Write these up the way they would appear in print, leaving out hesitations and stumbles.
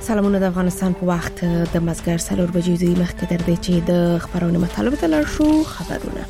سلامونه د افغانستان په وخت د مازیګر 4 بجې د مخکې در دي چې د خبرونو مطالبه تلل شو خبرونه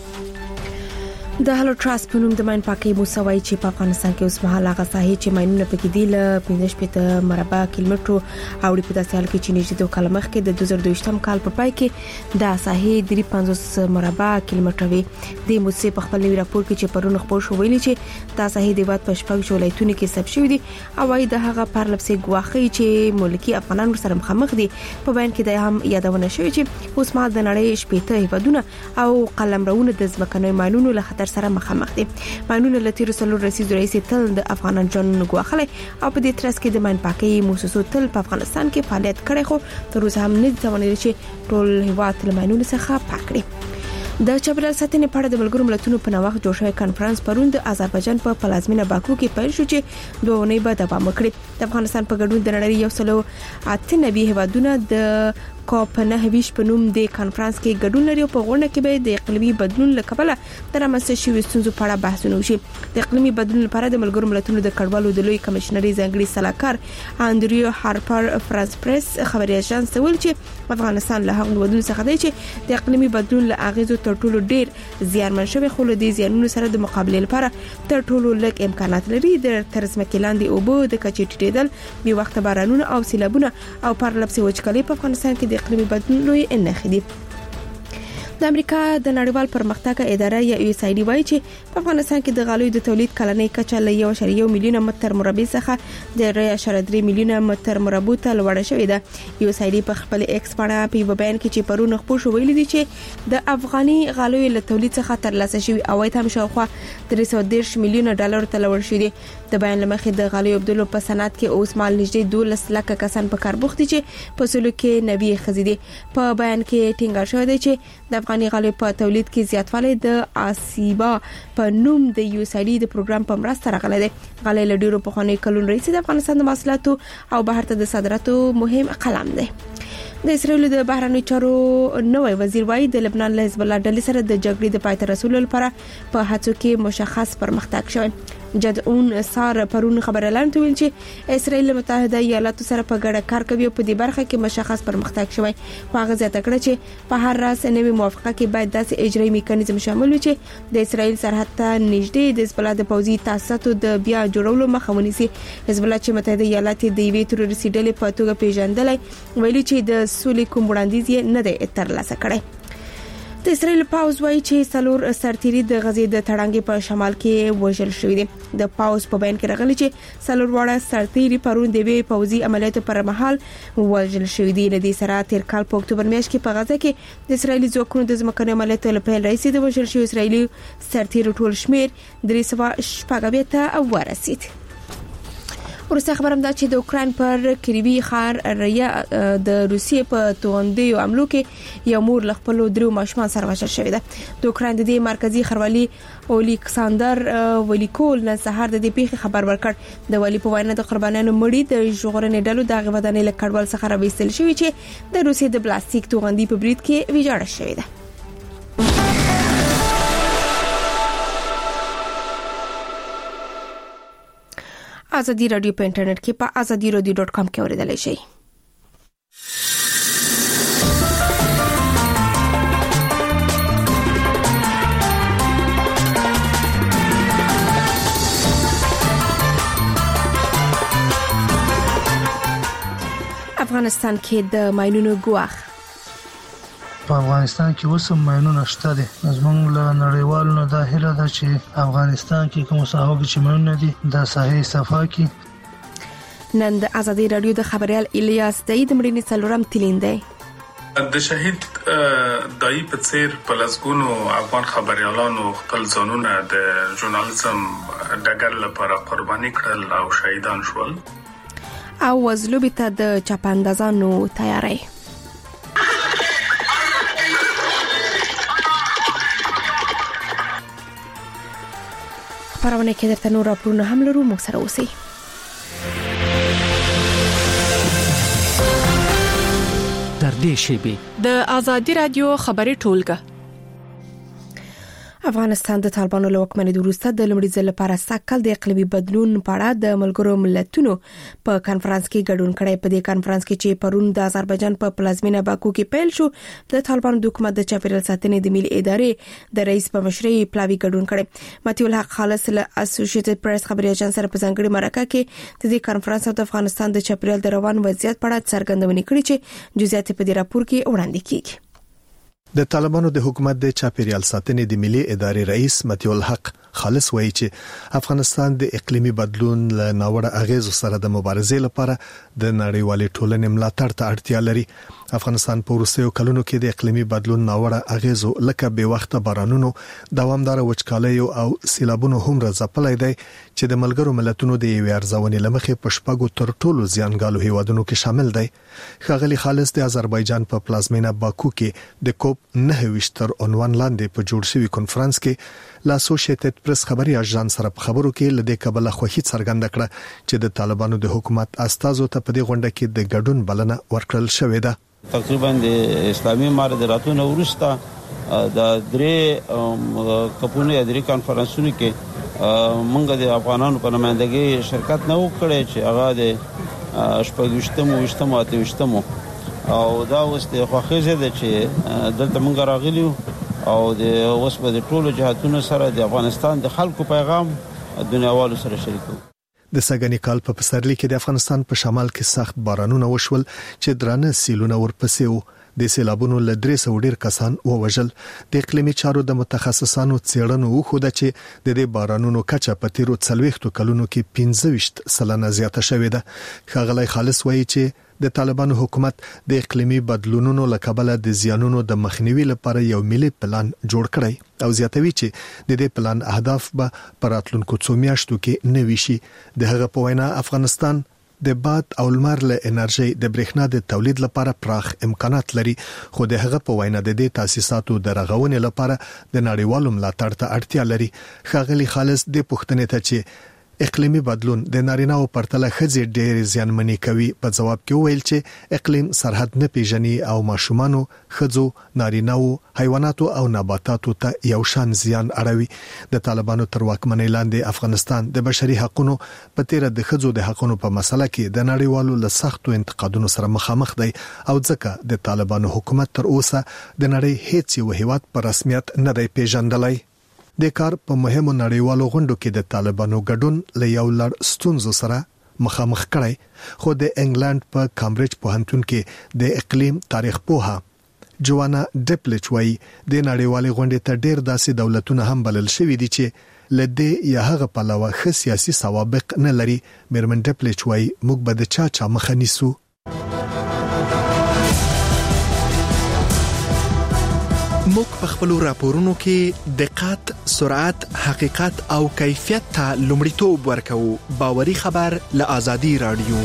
د هلو تراست په نوم د ماین پاکي موسوي چې په افغانستان کې اوس مهال هغه ساحې چې ماینونه پکې دي له 15 مربع کیلومتر او په داسې حال کې چې نږدې 2 کال مخکې د 2022 کال په پای کې د ساحې 350 مربع کیلومتر وي د موسسې په خپل راپور کې چې پرون خبر شو ویلي چې د ساحې د وات په شپږ ولایتونو کې ثبت شوی دي او وايي د هغه پرلپسې ګواخي چې ملکی افغانان سره مخامخ دي په بیان کې د هم یادونه شوی چې اوس مهال د نړۍ شپېته هیوادونه او قلمرونه د ځمکنۍ ماینونو له خطر سره مخامخ دي. ماینونه له تیر سلو رسید رئیس تل د افغانان جن غواخله او په دې ترڅ کې د ماین پاکي موسسو تل په افغانستان کې فعالیت کړي خو تر اوسه هم نه توانیدل چې ټول هیواد له ماینونو څخه پاک کړي. د چاپیریال ساتنې په اړه د ملګرو ملتونو په نوښت جوړ شوی کانفرنس پرون د آذربایجان په پلازمینه باکو کې پیل شو چې دوه ونې به دوام وکړي. د افغانستان په ګډون د نړۍ یو سلو 98 هیوادونه د کوپ 9 په نوم د کانفرنس کې ګډون لري او په غونډه کې به د اقلیمي بدلون لپاره د رامنځته شویو ستونزو په اړه بحثونه وشي. د اقلیمي بدلون لپاره د ملګرو ملتونو د کډوالو د لوی کمشنري ځانګړي صلاحکار انډریو هارپر فرانس پریس خبري اژانس ته ویل چې افغانستان له هغو ودونو څخه دی چې د اقلیمي بدلون له اغیزو تر ټولو ډیر زیانمن شوی خو له دې زیانونو سره د مقابله لپاره تر ټولو لږ امکانات لري. د ترزمکې لاندې اوبو د کچې ټیټېدل بي وخت بارانونه او سیلابونه او پرلپسې وچکالي په افغانستان کې د اقلیمي بدلون لوی نښې دي. د امریکا د نړیوال پرمختګ اداره یا USAID وايي چې په افغانستان کې د غالیو د تولید کلنۍ کچه له 1.1 میلیون متر مربع څخه د 2.3 میلیون متر مربع ته لوړه شوې ده. USAID په خپل ایکس باندې په بیان کې چې پرون خبر شو ویلي دي چې د افغاني غالیو له تولید څخه ترلاسه شوی عواید هم شاوخوا 310 میلیون ډالر ته لوړ شوی دي. د بیان لمخې د غالیو بدلو په صنعت کې اوس مال نږدې 12 لک کسان په کار بوخت دي چې په سلو کې نوي خزيدي. په بیان کې ټینګار شوی دی چې د افغاني غالیو په تولید کې زیاتوالی د آسیبا په نوم د USAID د پروګرام په مرسته راغلی دی. غالۍ له ډیرو پخوانیو کلونو راهیسې د افغانستان د محصولاتو او بهر ته د صادراتو مهم قلم دی. د اسرائیل د بهرنی چارو نوې وزیر وايي د لبنان له حزب الله ډلې سره د جګړې د پای ته رسولو لپاره په هڅو کې مشخص پرمختګ شوی. جدعون سار پرون خبر اعلان ویل چې اسرائیل له متحده ایالاتو سره په ګډه کار کوي او په دې برخه کې مشخص پرمختګ شوی. هغه زیاته کړه چې په هر راس نوې موافقه کې باید داسې اجرایي میکانیزم شامل وي چې د اسرائیل سرحد ته نږدې د حزب الله د پوځي تاسیساتو د بیا جوړولو مخه ونیسي. حزب الله چې متحده ایالات د یوې تروریستي ډلې په توګه پیژندلای ویلي چې د سولې کوم وړاندیز یې نه دی ترلاسه کړی. د اسرائیل پاوز وايي چې څلور سرتیري د غزې د تړانګې په شمال کې وژل شوی دي. د پاوز په بیان کې راغلي چې څلور واړه سرتیري پرون د وی پوځي عملیاتو پر مهال وژل شوی دي. لدی سره تیر کال په اکتوبر میاشت کې په غزه کې د اسرائیلي ځواکونو د ځمکني عملیاتو لپاره رئیس د وژل شوی اسرائیلي سرتیرو ټول شمیر 300 ته ورسید. ورسته خبرم دا چې د اوکرين پر کریبي خار ریا د روسیې په توغندیو حملو کې یو مور له خپل درو ماشومان سره وژل شوې ده. د اوکرين د دې مرکزی خروالي اولیکساندر ولیکول نن سهار د دې پیښې خبر ورکړ. د ولی په وینا د قربانانو مړي د ژغورنې ډلو د غوډانې له کډوال څخه راوېستل شوی چې د روسیې د پلاستیک توغندي په برید کې ویجاړه شوې ده. ازادي رادیو په انټرنیټ کې په azadiradio.com کې اوریدلای شئ. افغانستان کې د ماینونو ګواخ په افغانستان کې وسم ماینونه شته دي. زموږ له نړیوالو د هیله ده چې افغانستان کې کوم ساحو چې ماینونه دي د ساحې صفا کې. نن د ازادي رادیو د خبريال الیاس د مړینې څلورم تلین دی. د شهید دای په څیر په لاسګونو افغان خبريالانو خپل ځانونه د ژورنالیزم ډګر لپاره قرباني کړل او شهیدان شول. او وزلوبې ته د چاپاندازانو تیاری. خبرونه کې درته نور راپورونه هم لرو، موږ سره اوسئ. در دې شیبې د ازادي رادیو خبري ټولګه. افغانستان د طالبانو له واکمنۍ وروسته د لومړي ځل لپاره سکهال د اقلیمي بدلون په اړه د ملګرو ملتونو په کانفرنس کې ګډون کړی. په دې کانفرنس کې چې پرون د آذربایجان په پلازمینه باکو کې پیل شو، د طالبانو د حکومت د چاپیریال ساتنې د ملي ادارې د رئیس په مشرۍ پلاوی ګډون کړی. متي الحق خالص له اسوسییټډ پریس خبري اژانس سره په ځانګړي مرکه کې د دې کانفرنس د افغانستان د چاپیریال د روان وضعیت په اړه څرګندونه کړې چې جزئیات په دې راپور کې وړاندې کیږي. د طالبانو د حکومت د چاپیریال ساتنې د ملي ادارې رئیس متي الحق خالص وایي چې افغانستان د اقلیمي بدلون له ناوړه اغیزو سره د مبارزې لپاره د نړیوالې ټولنې ملاتړ ته اړتیا لري. افغانستان په وروستیو کلونو کې د اقلیمي بدلون ناوړه اغیزو لکه بې وخته بارانونو، دوامدار وچکالۍ او سیلابونو هم راځپلای دی چې د ملګرو ملتونو د یوې ارزونې لمخې په شپږو تر ټولو زیانګالو هیوادونو کې شامل دی. ښاغلي خالص د آذربایجان په پلازمینه باکو کې د کوپ 9 تر عنوان لاندې په جوړ شوی کانفرنس کې لا اسوسییټډ پریس خبري اژانس سره په خبرو کې لدې کبله خوښي څرګنده کړه چې د طالبانو د حکومت استازو ته په دې غونډه کې د ګډون بلنه ورکړل شوې ده. تقریبا د اسلامي امارت راتونه ورسته د درې کپونه یا درې کانفرنسونو کې موږ د افغانانو په نمائندګۍ شرکت نه وکړي چې هغه د شپږشتمو اتهشتمو او دا اوس د خوښۍ ده چې دلته موږ راغلیو او د اوس په ټولو جهاتونو سره د افغانستان د خلکو پیغام دنیاوالو سره شریکو. د سګنی کال په پسرلي کې د افغانستان په شمال کې سخت بارانونه وشول چې درانه سیلونه ورپسې وو. د سیلابونو له 300 ډیر کسان ووژل. د اقلیمي چارو د متخصصانو څېړنو وښوده چې د دې بارانونو کچه په تیرو 40 کلونو کې 15% زیاته شوې ده. ښاغلی خالص وایي چې د طالبانو حکومت د اقلیمي بدلونونو له کبله د زیانونو د مخنیوي لپاره یو ملي پلان جوړ کړی او زیاتوي چې د دې پلان اهداف به په راتلونکو څو میاشتو کې نوي شي. د هغه په وینا افغانستان د باد او لمر له انرژي د برېښنا د تولید لپاره پراخ امکانات لري، خو د هغه په وینا د دې تاسیساتو د رغونې لپاره د نړیوالو ملاتړ ته اړتیا لري. ښاغلي خالص د پوښتنې ته چې اقلیمي بدلون د نارینه‌و پرتله ښځې ډېر زیانمنې کوي په جواب کې ویل چې اقلیم سرحد نه پیژني او ماشومانو، ښځو، نارینه‌و، حیواناتو او نباتاتو ته یو شان زیان اړوي. د طالبانو تر واکمنۍ لاندې افغانستان د بشري حقوقو په تیر د ښځو د حقوقو په مسله کې د نړیوالو له سختو انتقادونو سره مخامخ دی او ځکه د طالبانو حکومت تر اوسه د نړۍ هیڅ یو هیواد په رسمیت نه دی پیژندلی. د کار په مهمو نړیوالو غونډو کې د طالبانو ګډون له یو لړ ستونزو سره مخامخ کړی، خو د انګلند په کامبرج پوهنتون کې د اقلیم تاریخ پوها جوانا ډپلچ وایي د نړیوالې غونډې ته ډېر داسې دولتونه هم بلل شوي دي چې لدې یا هغه پلوه ښه سیاسي سوابق نه لري. میرمن ډپلچ وایي موږ به د چا مخه نیسو. موږ په خپل راپورونو کې دقت، سرعت، حقیقت او کیفیت ته لومړیتوب ورکوو. باوري خبر له آزادي رادیو.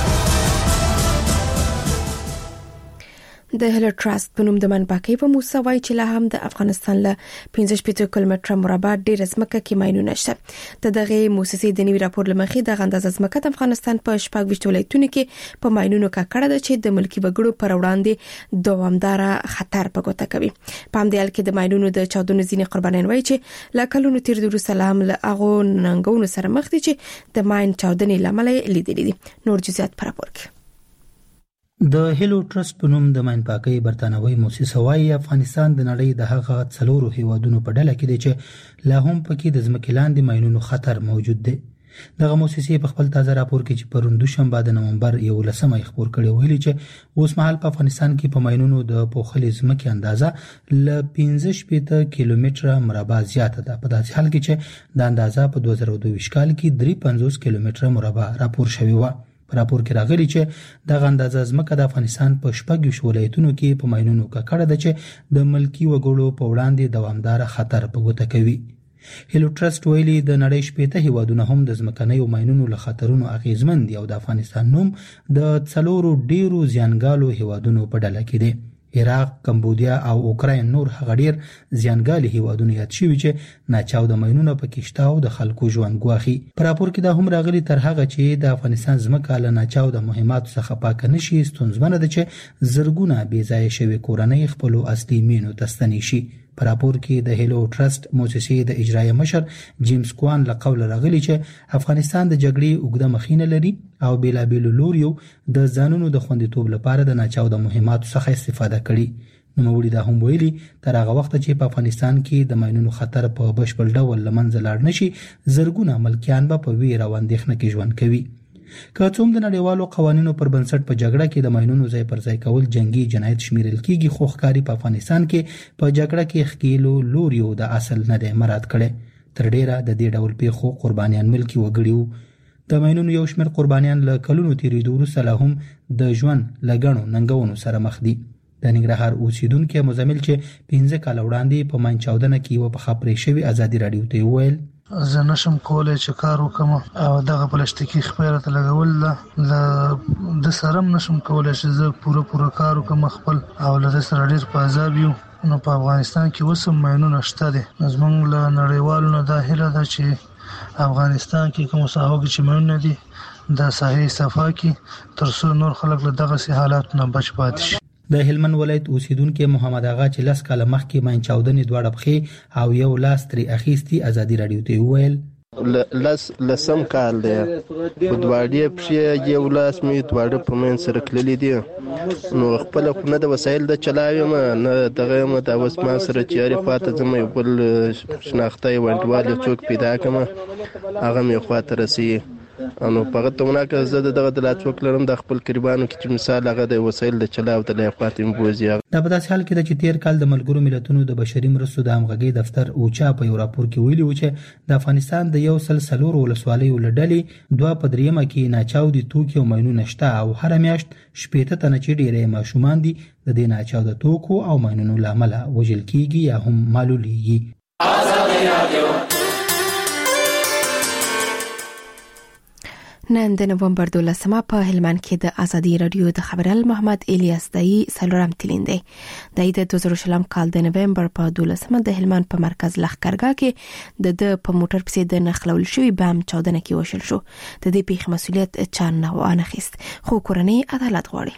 د هیلر ټراست په نوم د منبعکۍ په موسسه وایي چې لا هم د افغانستان له 15 کیلومتره مربع ډېر ځمکه کې ماینونه شته. د دغه موسسې د نوي راپور لمخې د اندازه ځمکه د افغانستان په 26 ولایتونو کې په ماینونو ککړه ده چې د ملکی وګړو پر وړاندې دوامدار خطر په ګوته کوي. په همدې حال کې د ماینونو د چاودنو ځینې قربانیان وایي چې لا کلونو تیر وروسته لا هم له هغو ننګونو سره مخ دي چې د ماین چاودنې لامل لیدلې دي. نور جزئیات پر راپور کې. د هیلو ټرست په نوم د ماینپاکۍ برتانوي موسسه وايي افغانستان د نړۍ د هغه 4 هیوادونو په ډله کې دی چې لا هم پکې د ځمکې لاندې ماینونو خطر موجود دی. دغه موسسه په خپل تازه راپور کې چې پرون دوشنبه د نومبر 11 خبر کړی ویلي چې اوس مهال په افغانستان کې په ماینونو د پوښلې ځمکې اندازه ل 15 کیلومتره مربع زیاته ده. په داسې حال کې چې د اندازه په 2022 کال کې 53 کیلومتره مربع راپور شوی و. په راپور کې راغلي چې دغه اندازه ځمکه د افغانستان په 14 ولایتونو کې په ماینونو ککړه ده چې د ملکی وګړو په وړاندې دوامدار خطر په ګوته کوي. هیلو ټرست ویلي د نړۍ 15 هیوادونه هم د ځمکنیو ماینونو له خطرونو اغیزمن دي او د افغانستان نوم د 4 ډیرو زیانګالو هیوادونو په ډله کې دی. عراق، کمبودیا او اوکراین نور هغه ډیر زیانګالي هیوادونه یاد شوي چې ناچاوده ماینونه پکې شته او د خلکو ژوند ګواخي. په راپور کې دا هم راغلي تر هغه چې د افغانستان ځمکه له ناچاوده مهماتو څخه پاکه نشي ستونزمنه ده چې زرګونه بې ځایه شوي کورنۍ خپلو اصلي مینو ته ستنې شي. په راپور کې د هیلو ټرست موسسې د اجرایي مشر جیمز کوان له قول راغلی چې افغانستان د جګړې اوږده مخینه لري او بیلابیل لوریو د ځانونو د خوندیتوب لپاره د ناچاودو مهماتو څخه استفاده کړي. نوموړي دا هم ویلي تر هغه وخت چې په افغانستان کې د ماینونو خطر په بشپړ ډول لمنځه لاړ نشي زرګونه ملکیان به په ویره او اندېښنه کې ژوند کوي. که څوم د نړیوالو قوانینو پر بنسټ په جګړه کې د ماینونو ځای پر ځای کول جنگي جنایت شمیرل کیږي خو ښکاري په افغانستان کې په جګړه کې ښکیلو لوریو د اصل نه دی مراد کړي. تر ډیره د دې ډول پیښو قربانیان ملکی وګړي وو. د ماینونو یو شمېر قربانیان له کلونو تیریدو وروسته لا هم د ژوند لګڼو ننګونو سره مخ دي. د ننګرهار اوسیدونکو مزمل چې 15 کال وړاندې په ماین چاودنه کې و په خبرې شوی ازادي رادیو ته ویل زه نشم کولای چې کار وکم او دغه پلاستیکي خبره ته لګول د سرم نشم کولای چې زه پوره کار وکم خپل او له سره ډیر په عذاب یو. نو په افغانستان کې وسم ماینونه شته دي. زمونږ له نړیوالو نه دا هیله ده چې افغانستان کې کوم ساحو کې چې ماینونه دي د صحیح صفا کې تر څو نور خلک له دغه حالات نه بچ پاتې شي. د هلمند ولایت اوسیدونکو محمد اغا چې لاس کاله مخکې ماین چاودنې دواړه پخې او یو لاس ترې اخیستي ازادي رادیو ته ویل لسم کال دی په دواړې پښې یو لاس مې دواړه په مین سره کللې دي نو خپل نه د وسایل د چلاوم نه دغه د اوس ما سره چیرې فاته زم یو بل شناخته وندوال څوک پیدا کما هغه مې خواته رسی انو په تمنا کې زه دغه د لاڅوک لرم د خپل قربانو کې چې مثال هغه د وسایل د چلاو د لایقات امبوزي. دا په داسې حال کې د تیر کال د ملګرو ملتونو د بشري مرستو د همغږي دفتر اوچا په یو راپور کې ویلي و چې د افغانستان د یو سلسلور ولسوالیو لړلې 2 په دریمه کې ناچاودي توکي او ماینونه شته او هر میاشت 80 تنه چې ډیرې ماشومان دي د دې ناچاوده توکو او ماینونو لامل وژل کیږي یا هم معلولیږي. نن د نومبر 12 په هلمند کې د ازادي رادیو د خبرال محمد الیاس دای سلورم تلیندې د 2020 کال د نومبر په 12 د هلمند په مرکز لخکرګه کې د په موټر پسې د نخلول شوی بم چاودنه کې وشل شو. د دې پیښې مسولیت چا نه وانخیست خو کورنۍ عدالت غواړي.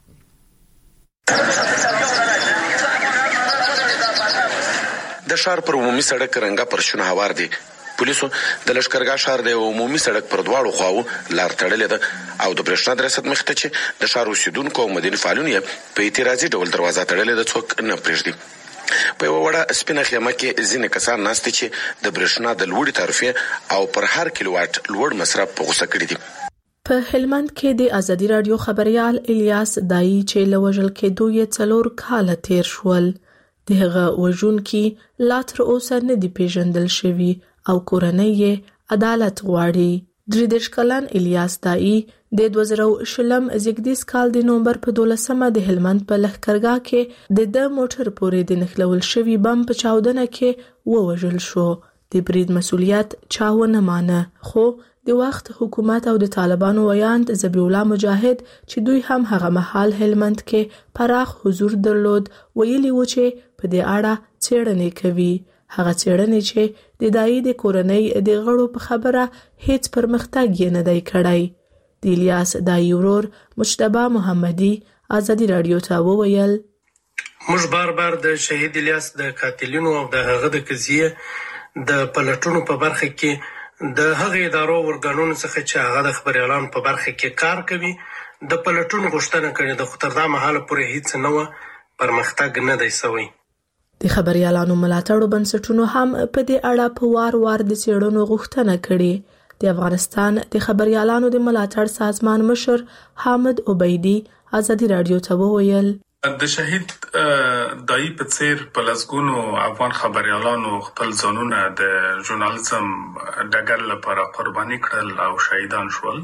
د شهر پر عمومي سړک رنګا پر شنه هوار دي. پولیسو د لشکرګاه شهر د عمومي سړک پر دواړو خواو لار تړلې ده او د برېښنا د رسد مخته چې د شهر اوسیدونکو او مدني فعالینو په اعتراضي ډول دروازه تړلې ده څوک نه پرېږدي. په یو وړه سپینه خیمه کې ځینې کسان ناست چې د برېښنا د لوړې تعرفې او پر هر کیلووات لوړ مصرف په غوسه کړي دي. په هلمند کې د ازادي رادیو خبريال الیاس دای چې لوجل کې دوی 4 کال تیر شول. دغه وژون کې لا تر اوسه نه دی پیژندل شوی او کورنۍ عدالت غواړي. 33 کلن الیاس دای د 2020 زیږدیز کال د نومبر په 12 د هلمند په لخکرګاه کې د موټر پورې د نخلول شوی بم په چاودنه کې ووژل شو. د برید مسولیت چا ونه مانه خو د وخت حکومت او د طالبانو ویاند ذبیح الله مجاهد چې دوی هم هغه مهال هلمند کې پراخ حضور درلود ویلي و چې په دې اړه څېړنې کوي. هغه څېړنې چې د دای د کورنۍ د غړو په خبره هیڅ پرمختګ یې نه دی کړی. د الیاس دای ورور مجتبی محمدي ازادي رادیو ته وویل موږ بار د شهید الیاس د قاتلینو او د هغه د قضیه د پلټونو په برخه کې د هغه ادارو ورګانونو څخه چې هغه د خبريالانو په برخه کې کار کوي د پلټونو غوښتنه کړې د خطردار محاله پورې هیڅ نه و پرمختګ نه دی شوی. د خبريالانو ملاتړو بنسټونو هم په دې اړه په وار د څېړنو غوښتنه کړې. د افغانستان د خبريالانو د ملاتړ سازمان مشر حامد عبیدی ازادي رادیو ته وویل د شهید دای په څیر په لسګونو افغان خبريالانو خپل ځانونه د ژورنالیزم ډګر لپاره قرباني کړل او شهیدان شول.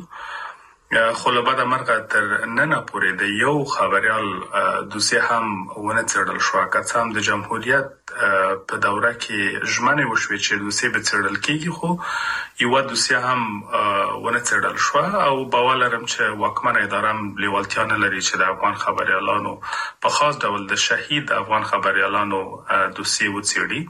خو له بعد مرګ تر نن پورې د یو خبريال دوسیه هم ونه څېړل شو. که هم د جمهوریت په دوره کې ژمنه وشوه چې دوسیه به څېړل کیږي خو یو دوسیه هم ونه څېړل شو او باور لرم چې واکمنه اداره هم لیوالتیا نه لري چې د افغان خبريالانو په خاص ډول د شهید افغان خبريالانو دوسیه وڅېړي.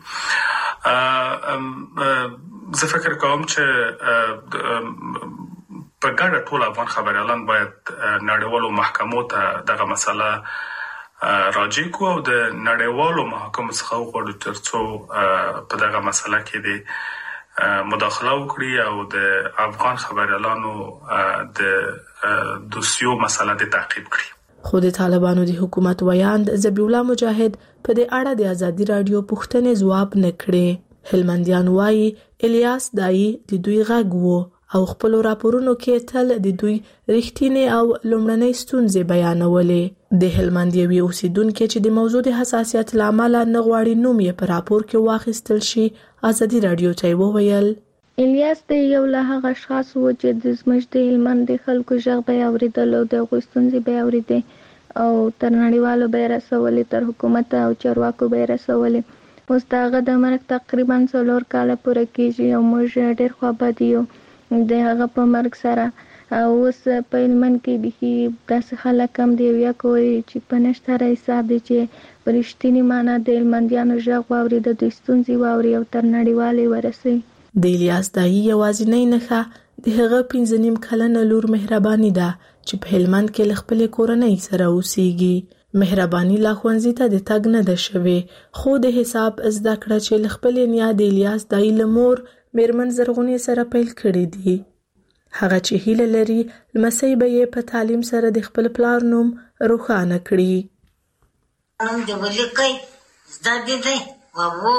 زه فکر کوم چې په ګډه ټول افغان خبريالان باید نړیوالو محکمو ته دغه مسله راجع کو او د نړیوالو محاکمو څخه وغواړو ترڅو په دغه مسله کې د مداخله وکړي او د افغان خبريالانو د دوسیو مسله د تعقیب کړي. خو د طالبانو د حکومت ویاند ذبیح الله مجاهد په دې اړه د ازادي رادیو پوښتنې ځواب نه کړي. هلمندیان وایي الیاس دای د دوی غږ وو او خپل راپورونو کې تل د دوی رښتینی او لومړنۍ ستونزې بیانولې. د هلمند یوې اوسیدونکو چې د موضوع د حساسیت لامل نه غواړي نوم یې په راپور کې واخیستل شي ازادي رادیو ته وویل الیاس د یو له هغه اشخاص و چې د زموږ د هلمند د خلکو غږ به اوریدل او د ستونزې به اورېدې او تر نړیوالو به رسولې تر حکومت او چارواکو به رسولې. اوس دغه د مرګ تقریبا 4 کاله پوره کیږي او موږ ډېر خوابدي یو د هغه په مرګ سره. اوس په هلمند کې به داسې خلک هم دی یا کوي چې په نشته حساب دي چې پرشتینی معنا د هلمندیانو غږ واوري د ستونزې واوري او تر نړیوالې ورسي. د الیاس دای یوازینۍ نښه د هغه 15 کلنه لور مهرباني ده چې په هلمند کې خپل کورنۍ سره اوسېږي. مهرباني لا ښوونځي ته د تګ نه ده شوې خو د حساب زده کړه چې خپل نیا د الیاس دای لمور میرمن زرغونې سره پیل کړې دي. هغه چې هیله لري لمسۍ به یې په تعلیم سره د خپل پلار نوم روښانه کړي. نوم د ولیکي زده دي وو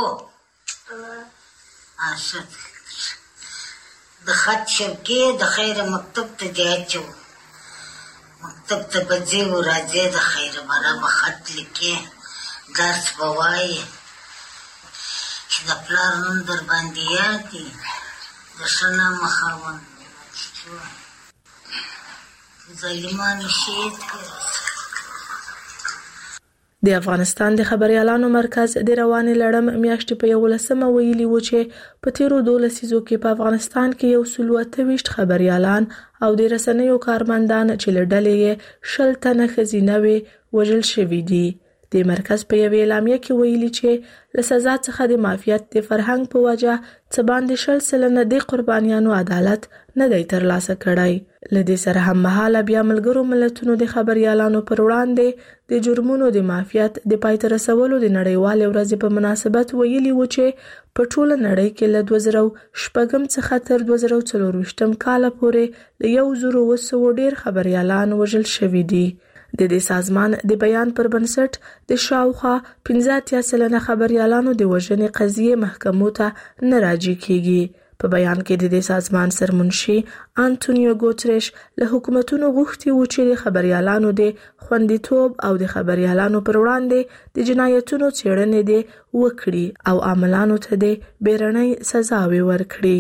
عاشق د خط شبکې د خیر مکتب ته دی اچو مکتب ته بځي و راځي د خیر برابر خط لیکي درس بوای چې د پلار نوم در باندې یادي د شنه مخاون ظالمانو شهید کړ. د افغانستان د خبريالانو مرکز د روانې لړم میاشتې په 11 ویلي و چې په تیرو 12 لسیزو کې په افغانستان کې 128 خبريالان او د رسنیو کارمندان چې لړلې 10 تنه ښځینه وژل شوي دي. د مرکز په یوه اعلامیه کې ویلي چې له سزا څخه د معافیت د فرهنګ په وجه څه باندې 10% د قربانیانو عدالت نه دی ترلاسه کړی. له دې سره هم مهاله بیا ملګرو ملتونو د خبريالانو پر وړاندې د جرمونو د معافیت د پای ته رسولو د نړیوالې ورځې په مناسبت ویلي و چې په ټوله نړۍ کې له 2006 څخه تر 2024 کال پورې له 1,200 ډیر خبريالان وژل شوي دي. د دې سازمان د بیان پر بنسټ د شاوخوا 15% خبريالانو د وژنې قضیې محکمو ته نه راجع کیږي. په بیان کې د دې سازمان سرمنشي انټونیو ګوتریش له حکومتونو غوښتي و چې د خبريالانو د خوندیتوب او د خبريالانو پر وړاندې د جنایتونو څېړنې دي وکړي او عاملانو ته د بیرنۍ سزاوي ورکړي.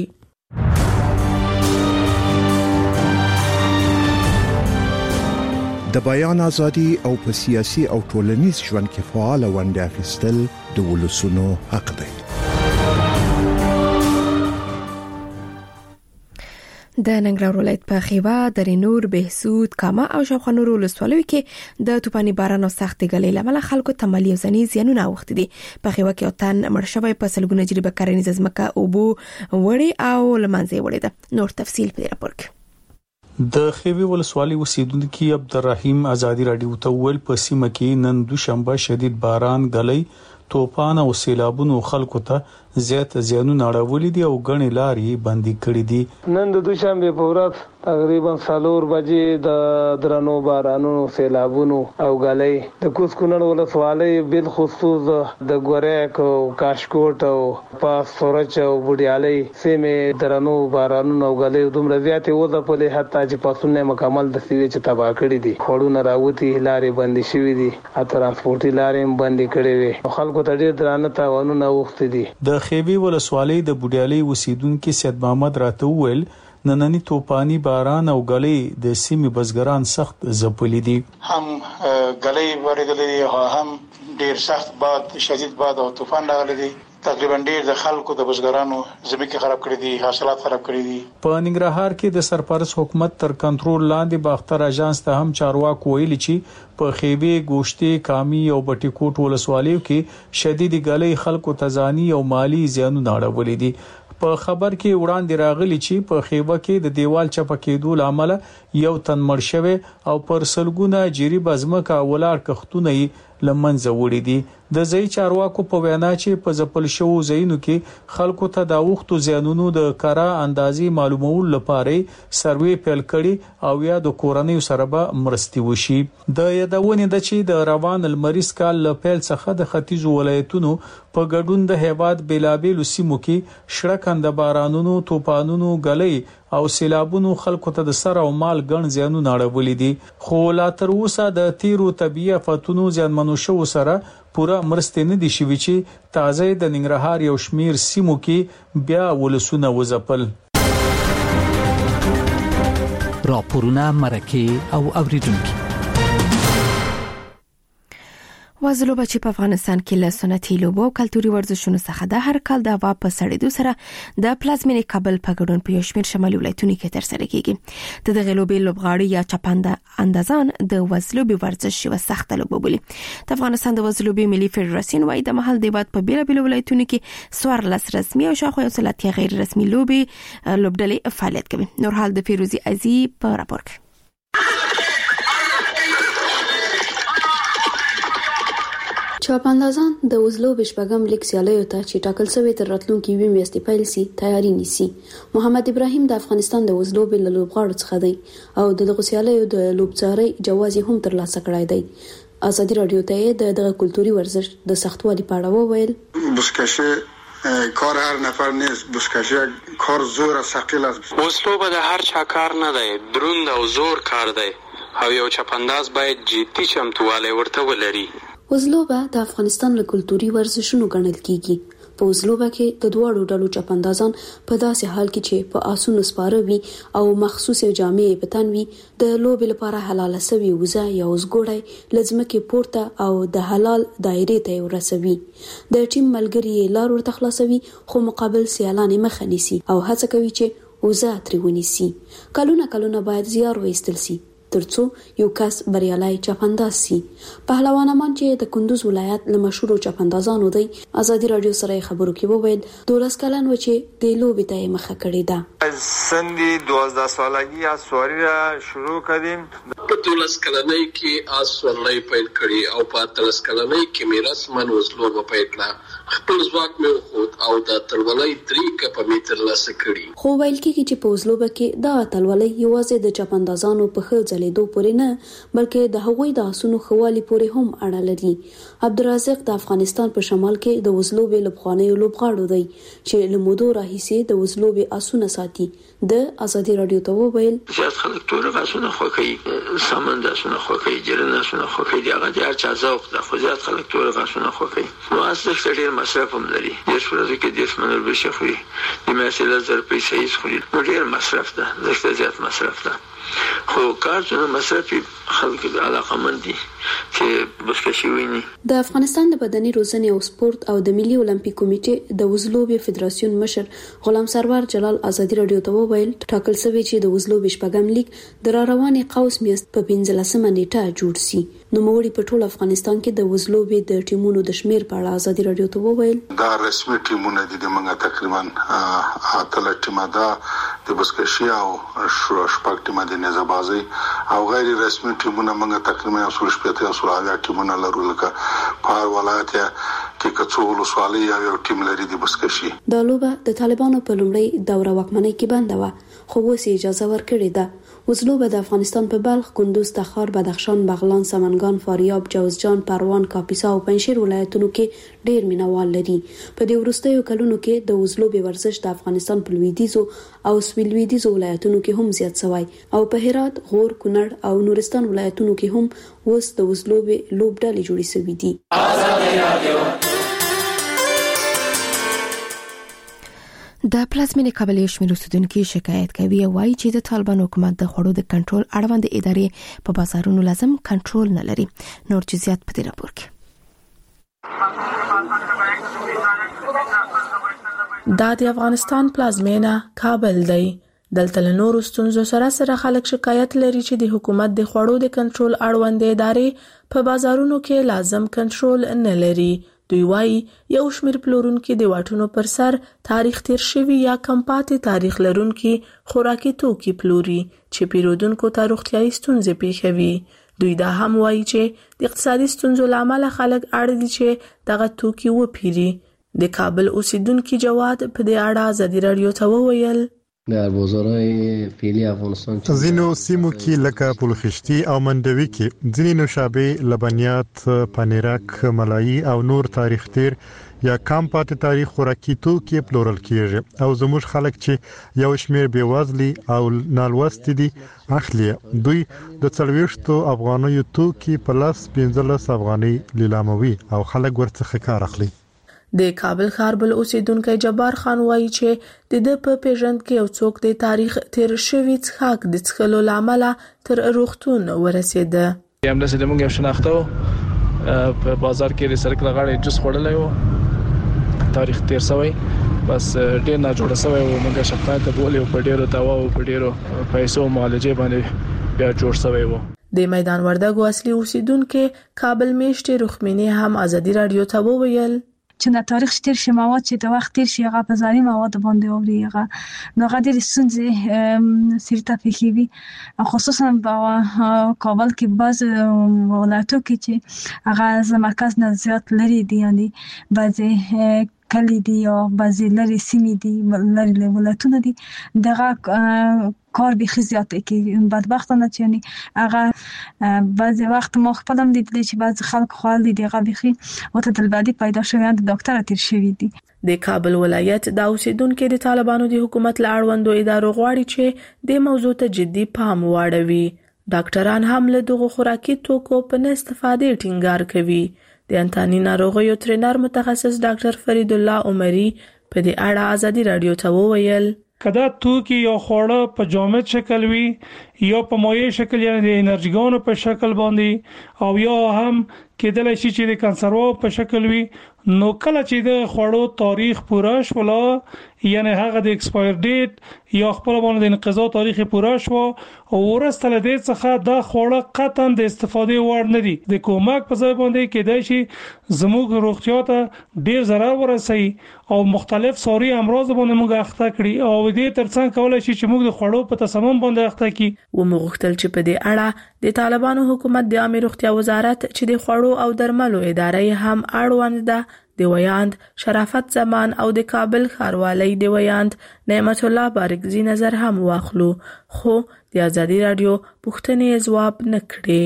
د بیان ازادي او په سیاسي او ټولنیز ژوند کې فعال ونډه اخیستل د ولسونو حق دی. د ننګرهار ولایت په خیوا درینور بهسود کاما او شاوخوا نورو ولسوالیو کې د توپاني باران او سختې ګلې لامل خلکو ته مالی او ځاني زیانونه اوښتي دي. په خیوا کې وطن مړ شوی په سلګونه جریبه کرنیز ځمکه اوبو وړي او لمنځه وړي ده. نور تفصیل په راپور کې. د خیوی ولسوالۍ اوسیدونکو عبدالرحیم ازادي رادیو ته ویل په سیمه کې نن دوشنبه شدید باران غلې توپان او سیلابونو خلکو ته زیات زیانونه اړولې دي او غنې لارې بندي کړې دي. نن د دوشنبه په ورځ تقریبا 4 بجې د درنو بارانونو سیلابونو او غلې د کوس کونړ ولسوالۍ بل خصوص د ګوریک او کاشکوټ او پاس سورچ او بډیالۍ سیمه درنو بارانونو او غلې دومره زیاتې وځه په له حتی چې پاسونه مکمل د سیوی چې تباہ کړې دي. خړونه راوتی لارې بندي شوې دي او ترانسپورتي لارې بندي کړې وي. خلکو ته ډېر درانه تاوانونه وخت دي. د خیوی ولسوالۍ د بډیالۍ اوسیدونکو سید محمد راته ویل نننی توپانی باران او غلې د سیمې بزګران سخت ځپلې دي. هم غلې ورېدلې هم ډېر سخت باد شدید باد او طوفان راغلي دي. تقریبا ډېر د خلکو د بزګرانو زمکه خراب کړې دي، حاصلات خراب کړې دي. په ننګرهار کې د سرپرست حکومت تر کنټرول لاندې باختر اژانس ته هم چارواکو ویلي چې په خیبه ګوشتي کامی او بټي کوټ ولسوالیو کې شدید غلې خلکو ته ځاني او مالی زیانونه اړولې دي. په خبر کې وړاندې راغلي چې په خیبه کې د دیوال چپکېدو لامل یو تن مړ شوی او پر سلګونه جری بزمکه ولاړ کښتونه لمنځه وړي دي. د ځای چارواکو په وینا چې په ځپل شوو ځایونو کې خلکو ته د اوښتو زیانونو د کارا اندازې معلومول لپاره سروې پیل کړي او یا د کورنیو سره به مرستي وشي. د یادونه ده چې د روان المریض کال له پیل څخه د ختیځو ولایتونو په ګډون د هیواد بیلابېلو سیمو کې شړکند بارانونو، طوفانونو، غلې او سیلابونو خلکو ته د سر او مال ګڼ زیانونه اړولې دي. خو لا تر اوسه د تیرو طبيعي آفتونو زیانمنو شو سره پوره مرستې نه دي شوي چې تازه د ننګرهار یو شمیر سیمو کې بیا ولسونه وځپل. راپورونه مرکه او اوریدونکو وازلو بچی په افغانستان کې له سنتي لوبو او کلتوري ورزشونو څخه د هر کال د هوا په سړېدو سره د پلازمینې کابل په ګډون په یو شمېر شمالي ولایتونو کې ترسره کیږي. د دغه لوبې لوبغاړي یا چپنده اندازان د وزلوبي ورزش یو سخت لوبه بولي. د افغانستان د وزلوبي ملي فدراسیون وايي د محل د هیواد په بیلابېلو ولایتونو کې 14 رسمي او شاوخوا 130 غیر رسمي لوبډلې فعالیت کوي. نور حال د فیروزي عزیزی په راپور کې. چاپاندازان د وزلوبي شپږم لیګ سیالیو ته چې ټاکل شوی تر راتلونکي یوې میاشتې پیل سي تیاری نیسي. محمد ابراهیم د افغانستان د وزلوبي لوبغاړو څخه دی او دغه سیالیو د لوبڅاري جواز هم ترلاسه کړی دی. ازادي رادیو ته د کلتوري ورزش د سختوالي په اړه وویل. بسکشه کار هر نفر نیست، بسکشه کار زور و ثقیل است. وزلوبه د هر چا کار نه دی، دروند او زور کار دی او یو چاپانداز باید جدي چمتووالی ورته ولري. وزلوبه د افغانستان له کلتوري ورزشونو ګڼل کیږي. په وزلوبه کې د دوه ډلو چاپاندازان په داسې حال کې چې په آسونو سپاره وي او مخصوص جامې په تن وي د لوبې لپاره حلاله سوي وزه یا وزګوړی لزمکه پورته او د حلال دایره ته ورسوي. د ټیم ملګری لار ورته خلاصوي خو مقابل سیالان مخه نیسي او هڅه کوي چې وزه ترې ونیسي. کلونه باید زیار وایستل سي ترڅو یو کس بریالای چاپانداز سي. پهلوان امان چې د کندوز ولایت له مشهور چاپاندازانو دی ازادي رادیو سره خبرو کې وویل 12 کلن و چې د لوبې ته مخه کړې ده. سندي 12 سالګي اسواري را شروع کړم. په 12 کلنۍ کې اسورلای پیل کړی او په 13 کلنۍ کې مې رسمن وزلوبه پیل کړه. خپل ځواک مې خود او د تلولۍ 3 کپ متر لاسه کړی. خو ویل کېږي چې په وزلوبه کې دا تلولۍ یوازې د چاپاندازانو په خځه لیدو پورې نه بلکې د هغوی د آسونو خوالي پورې هم اړه لري. عبدالرزاق د افغانستان په شمال کې د وزلوبې لوبغاړو لوبغاړو دی چې له مودو راهیسې د وزلوبې آسونه ساتي. د ازادي رادیو ته وویل زیات خلک ټول آسونه خوښوي، سامان د آسونه خوښوي، جرن آسونه خوښوي، دی هغه د هر چا ذوق ده خو زیات خلک ټول آسونه خوښوي. نو اصل ډېر مصرف هم لري. د ورځې کې 10 منور به شي خوري، د میاشتې 1000 پیسې خوري. نو ډېر مصرف ده، ځکه زیات مصرف ده. خو کارونه مصرف خلک د علاقمند دي چې بسکشي ویني. د افغانستان د بدني روزنې او سپورت او د ملي اولمپیک کمیټې د وزلوبې فدراسیون مشر غلام سرور جلال ازادي رادیو ته وویل ټاکل شوی چې د وزلوبې شپږم لیګ د رواني قوس میاشت په 15 نیټه جوړ شي. نو موږ په ټول افغانستان کې د وزلوبې د ټیمونو د شمیر په اړه ازادي رادیو ته وویل دا رسمي ټیمونه دي د منګه تقریبا اتل ټیمه ده د بسکشي او شپږ ټیمه د نزبازي او غیر رسمي ټیمونه منګه تقریبا 180 ټیمونه لرو لکه په هر ولایت کې کڅوړو سوالي یو ټیم لري د بسکشي. د لوبه د طالبانو په لومړی دوره واکمنۍ کې بنده و خو اوس اجازه ورکړې ده. وزلوبه د افغانستان په بلخ، کندوز، تخار، بدخشان، بغلان، سمنګان، فاریاب، جوزجان، پروان، کاپیسا او پنجشیر ولایتونو کې ډېر مینوال لري. په دې وروستیو کلونو کې د وزلوبې ورزش د افغانستان په لویدیځو او سویلویدیځو ولایتونو کې هم زیات شوی او په هرات، غور، کونړ او نورستان ولایتونو کې هم اوس د وزلوبې لوبډلې جوړې شوې دي. ازادي رادیو د پلازمینې کابل یو شمېر اوسیدونکي شکایت کوي او وایي چې د طالبان حکومت د خوړو د کنټرول اړوند ادارې په بازارونو لازم کنټرول نه لري. نور جزئیات په دې راپور کې. دا د افغانستان پلازمینه کابل دی. دلته له نورو ستونزو سره خلک شکایت لري چې د حکومت د خوړو د کنټرول اړوند ادارې په بازارونو کې لازم کنټرول نه لري. دوی وايي یو شمېر پلورونکي د واټونو پر سر تاریخ تیر شوی یا کم پاتې تاریخ لرونکي خوراکي توکي پلوري چې پیرودونکو ته روغتیايي ستونزې پیښوي. دوی دا هم وایي چې د اقتصادي ستونزو لامل خلک اړ دي چې دغه توکي وپیري. د کابل اوسیدونکو جواد په دې اړه ازادي رادیو ته وویل در بازارهای فعلی افغانستان ځینو سیمو کې لکه پلخشتي او منډوي کې ځینې نوشابې، لبنیات، پنیرک، ملایي او نور تاریخ تیر یا کم پاتې تاریخ خوراکي توکي پلورل کیږي او زموږ خلک چې یو شمیر بیوزلي او نالوست دي اخلي دوی د 40 افغانیو توکي پلس 15 افغاني لیلاموي او خلک ورڅخه کار اخلي. د کابل ښار بل اوسیدونکو جبار خان وایي چې د په پیژند کې یو څوک د تاریخ تیر شوی څخه د څخلو لامل تر روغتون ورسېده. هم د سیمه کې شناخته په بازار کې د سرکل غاړې جوس خورلای و تاریخ تیر شوی بس ډیر نه جوړ شوی و موږ شپه ته بولې په ډیرو تاوا او په ډیرو پیسو معالجه باندې بیا جوړ شوی و. د میدان وردګو اصلي اوسیدونکو کابل میشتې رخمینی هم ازادي رادیو ته وویل چې د تاریخ تیر شي مواد چې د وخت تیر شي هغه په ځاني مواد باندې اوري هغه نو غدي سنځي سیرته فکری خصوصا په کابل کې بعض ولایتو کې چې هغه از مرکز نه زیات لري دي یعنی بعضی کلی دي او بعضی لري سیمې دي لري ولایتونه دي دغه کار به خزيات کې بدبختانه چې یعنی هغه بعضی وخت ما خپلم دیدل چې بعضی خلک خپل دي دغه بخي وته دلبادي پیدا شوی د ډاکټر تیر شوی دي. د کابل ولایت د اوسیدونکو د طالبانو د حکومت لاړوندو ادارو غواړي چې د موضوع ته جدي پام واړوي. ډاکټران هم له دغه خوراکي توکو په نه استفاده ټینګار کوي. د انتاني ناروغیو ټرینر متخصص ډاکټر فرید الله عمري په دې اړه ازادي رادیو ته وویل کدا توکي یو خوړه په جامد شکل وي یا په مایع شکل یعنی د انرژيګانو په شکل باندې او یا هم کېدل شي چې د کنسرو په شکل وي نو کله چې د خوړو تاریخ پوره شول یعنی هغه د ایکسپایر ډیټ یا خپل باندې د انقضا تاریخ پوره شو او ورسته لدې څخه دا خوړه قطعا د استفاده وړ نه دي د کومک په ځای باندې کېدای شي زموږ روغتیا ته ډیر ضرر ورسوي او مختلف ساري امراض باندې موږ اخته کړي او دې ترڅنګ کولای شي چې موږ د خوړو په تصمیم باندې اخته کی و مغختل چې په دې اړه د طالبانو حکومت د عامه روغتیا وزارت چې د خوړو او درملو ادارې هم اړوند ده د ویاند شرافت زمان او د کابل ښاروالۍ د ویاند نعمت الله بارکزي نظر هم واخلو خو د ازادي رادیو پوښتنې ځواب نکړي.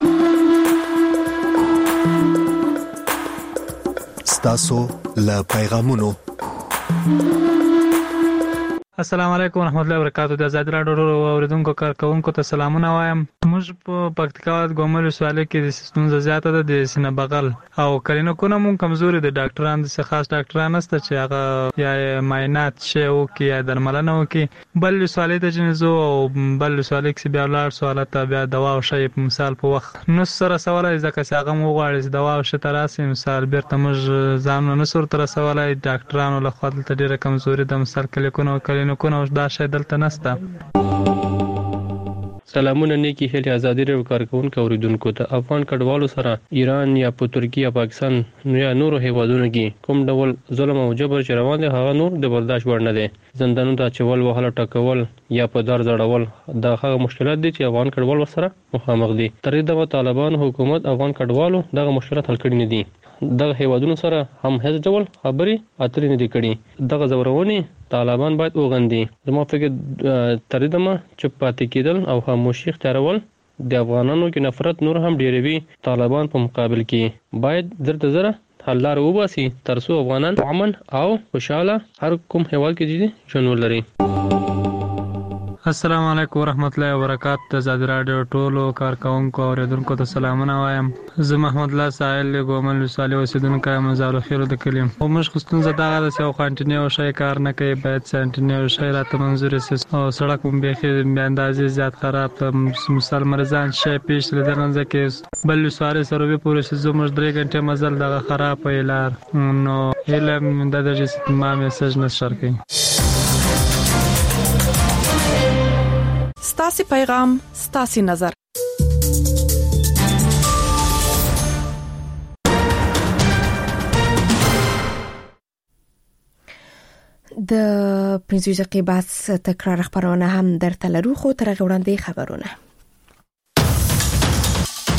ستاسو له پیغامونو السلام علیکم ورحمت الله وبرکاتہ. د آزاد رادیو اوریدونکو کارکونکو ته سلامونه وایم. موږ په پکتیکا ولایت ګومل ولسوالۍ کې د ستونزه زیاته ده د سینه بغل او کلینیکونه مون کمزوري د ډاکټرانو د خاص ډاکټران نشته چې هغه یا معاینات شي او کې یا درملنه وکي. بل ولسوالۍ ته جنزو او بل ولسوالۍ کې بیا ولر سوالات بیا دوا او شی په مثال په وخت نو سره سوالای ځکه چې هغه مو غواړي دوا او شی تراسي مثال بیرته موږ ځان نه سر تر سوالای ډاکټرانو له خپل ته ډیره کمزوري د مثال کلینیکونه او دا شی دلته نشته. سلامونه نیکی هلي ازادي رادیو کارکونکو اوریدونکو ته افغان کډوالو سره ایران یا په ترکیه پاکستان یا نورو هیوادونو کې کوم ډول ظلم او جبر چې روان دي هغه نور د برداشت وړ نه دي. زندانونو ته چول وهله ټکول یا په دار ځړول دا هغه مشکلات دي چې افغان کډوال سره مخامخ دي. تر دې د طالبان حکومت افغان کډوالو دغه مشکلات حل کړي نه دي. دغه هیوادونو سره هم هیڅ ډول خبري اترې نه دي کړي. دغه زورونی طالبان باید وغندي. زموږ فکر تر دې ما چې پاتې کېدل او خاموشي اختیارول د افغانانو کې نفرت نور هم ډیروي. طالبان په مقابل کې باید زرته زره حل لار وباسي ترڅو افغانان امن او خوشاله هر کوم هیواد کې دي ژوند ولري. السلام علیکم ورحمت الله وبرکاتہ. د آزاد رادیو ټولو کارکونکو اوریدونکو ته سلامونه وایم. زه محمد الله سائل ګومل ولسوالۍ اوسیدونکی یم. زارو خیر د کلیم او موږ خستون زده غواړو چې کانټینیو شي کار نه کوي باید سنټینیو شي راته منظور سي او سړک هم به به اندازې زیات خراب مثال مرزان شي پیش لدرنځ کې بل ولسوالۍ سره به پوره شي زموږ 3 غنټه مزل دغه خراب ویلار نو علم د درجه ما میسج نشر کوي. ستاسي پیغام ستاسي نظر. د 15 دقیقې بعد تکرار خبرونه هم درته لرو خو تر غوړندې خبرونه.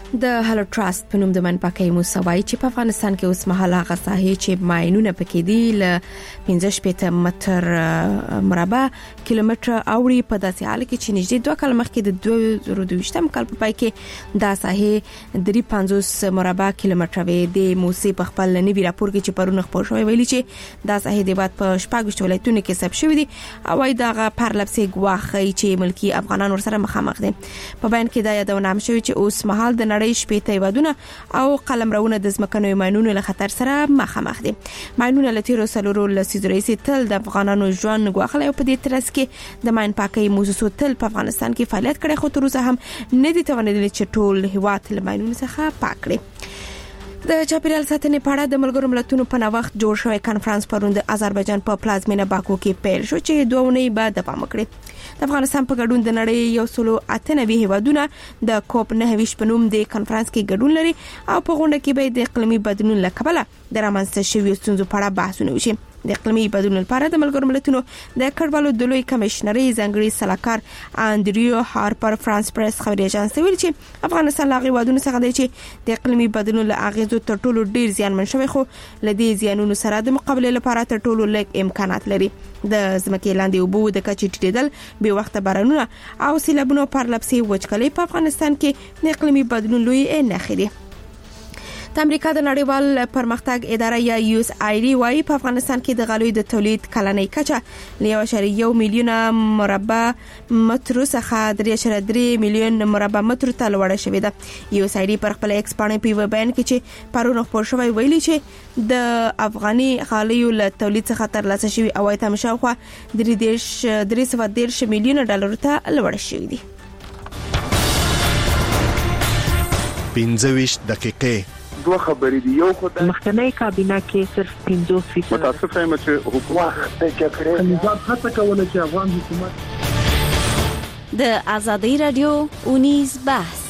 د هالو ټراست په نوم د منپاکي موسوي چې په افغانستان کې اوس مهاله غساهي چې ماينونه پکې دي ل 15 متر مربع کیلومتر اوري په داسې حال کې چې نږدې 2 کال مخکې د 2022 کال په پای کې د ساحې 350 مربع کیلومتر وې د موسی په خپل نوي راپور کې چې پرونه خبر شوی ویلي چې د ساحې د باد په شپږ ولایتونو کې ثبت شوی دي او دغه پرلپسې غواخي چې ملکی افغانان ورسره مخامخ دي په بیان کې دا یادونه هم شوی چې اوس مهال د نړۍ شپېته هیوادونه او قلمرونه د ځمکنیو ماینونو له خطر سره مخامخ دي. ماینونه له تیرو سلورو لسیزو راهیسې تل د افغانانو ژوند غواخلي او په دې ترڅ کې د ماین پاکي موسسو تل په افغانستان کې فعالیت کړي خو تر اوسه هم نه دي توانیدلي چې ټول هیواد له ماینونو څخه پاک کړي. د چاپیریال ساتنې په اړه د ملګرو ملتونو په نوښت جوړ شوی کانفرنس پرون د آذربایجان په پلازمینه باکو کې پیل شو چې دوه اونۍ بعد دوام وکړي. د افغانستان په ګډون د نړۍ یو سلو 98 هیوادونه د کوپ 9 په نوم د کانفرنس کې ګډون لري او په غونډه کې به د اقلیمي بدلون لکبله د رامنځته شویو ستونزو په اړه بحثونه وشي. د اقلیمي بدلون لپاره د ملګرو ملتونو د کډوالو د لوی کمشنري ځانګړي صلاحکار انډریو هارپر فرانس پریس خبري اژانس ویل چې افغانستان لاغي وادونه څخه دی چې د اقلیمي بدلون له اغیزو تر ټولو ډیر زیانمن شوی خو لدی زیانونو سره د مقابله لپاره تر ټولو لږ امکانات لري. د ځمکې لاندې اوبو د کچې ټیټېدل به وخت بارانونه او سیلابونو پرلپسې وچکالي په افغانستان کې د اقلیمي بدلون لوی نښې دي. د امریکا د نړیوال پرمختګ اداره یا یو اس ای ډي وايي په افغانستان کې د غلوی د تولید کلنۍ کچه ل 1.1 میلیون مربع متر څخه 3.3 میلیون مربع متر ته لوړه شوې ده. یو اس ای ډي پر خپل ایکسپانډ په بیان کې چې پرونه خبر شوی ویلي چې د افغاني غالیو له تولید څخه تر لاسه شوی اوایت هم شاوخوا 310 میلیون ډالر ته لوړه شوې دي. 15 دقیقې دوه خبرې دي. یو خدای مخکنی کابینه کې صرف 15% متاسف یم چې حکومت د کړې نظام هڅه کوله چې افغان حکومت د ازادي رادیو اونیز بحث.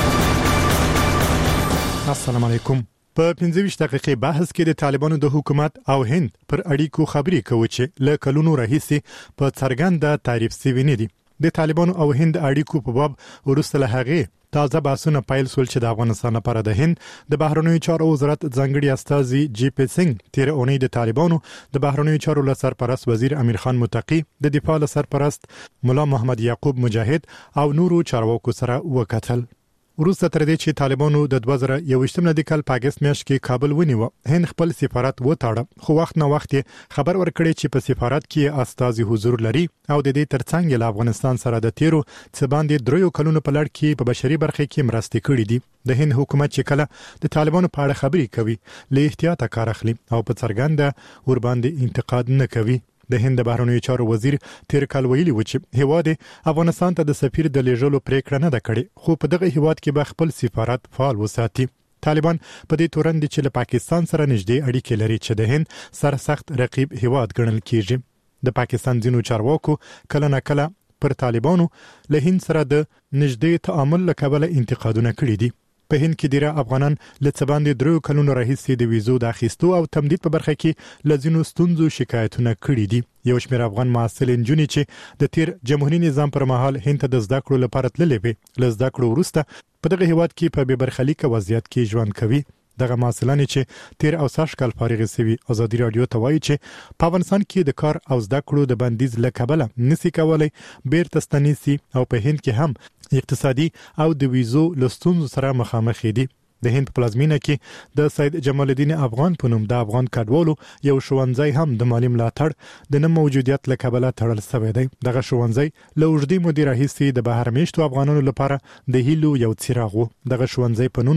السلام علیکم. په 15 دقیقې بحث کې د طالبانو د حکومت او هند پر اړیکو خبرې کوي چې له کلونو راهیسې په څرګنده تعریف شوی نه دي. د طالبانو او هند اړیکو په باب ورسته له هغه تازه بحثونه پیل سول چې د افغانستان لپاره د هند د بهرنیو چارو وزارت ځانګړي استاذي جی پی سنگ تیر اونۍ د طالبانو د بهرنیو چارو لسرپرست وزیر امیر خان متقی د دفاع لسرپرست مولا محمد یعقوب مجاهد او نورو چارواکو سره وکتل. وروسته تر دې چې طالبانو د 2021 کال په اگست میاشت کې کابل ونیو، هند خپل سفارت وتاړه خو وخت نه وخت خبر ورکړي چې په سفارت کې استازي حضور لري او د دې ترڅنګ له افغانستان سره د تیرو څه باندې دریو کلونو په لړ کې په بشري برخه کې مرستې کړې دي. د هند حکومت چې کله د طالبانو په اړه خبرې کوي له احتیاط کار اخلي او په څرګنده ور باندې انتقاد نه کوي. د هند بهرنیو چارو وزیر تیر کال ویلي و چې هیواد افغانستان ته د سفیر د لیږلو پریکړه نه ده کړې خو په دغه هیواد کې به خپل سفارت فعال وساتي. طالبان په دې تورن چې له پاکستان سره نږدې اړیکې لري چې د هند سره سخت رقیب هیواد ګڼل کیږي. د پاکستان ځینو چارواکو کله نه کله پر طالبانو له هند سره د نږدې تعامل لکبله انتقادونه کړي دي. په هند کې ډیره افغانان له باندې درو کلونو راهیسې د ویزو د اخیستو او تمدید په برخه کې لزینو ستونزو شکایتونه کړي دي. یو شمېر افغان محصلین جونی چې د تیر جمهوریت نظام پر مهال هند ته د زده کړو لپاره تللې وي له زده کړو وروسته په دغه هیواد کې په بېبرخلیک وضعیت کې ژوند کوي. دغه محصلان چې تیر او سږ کال فارغ شوي ازادي رادیو ته وایي چې په افغانستان کې د کار او زده کړو د بندیز لکبله نسی کولای بیرته ستنیسي او په هند کې هم اقتصادي او د ویزو لستونزو سره مخامخ دي. د هند پلازمینه کې د سید جمال الدین افغان په نوم د افغان کډوالو یو ښوونځی هم د مالی ملاتړ د نه موجودیت لکبله تړل شوی دی. دغه ښوونځی له اوږدې مودې راهیسې د بهر میشتو افغانانو لپاره د هیلو یو څراغ و. دغه ښوونځی په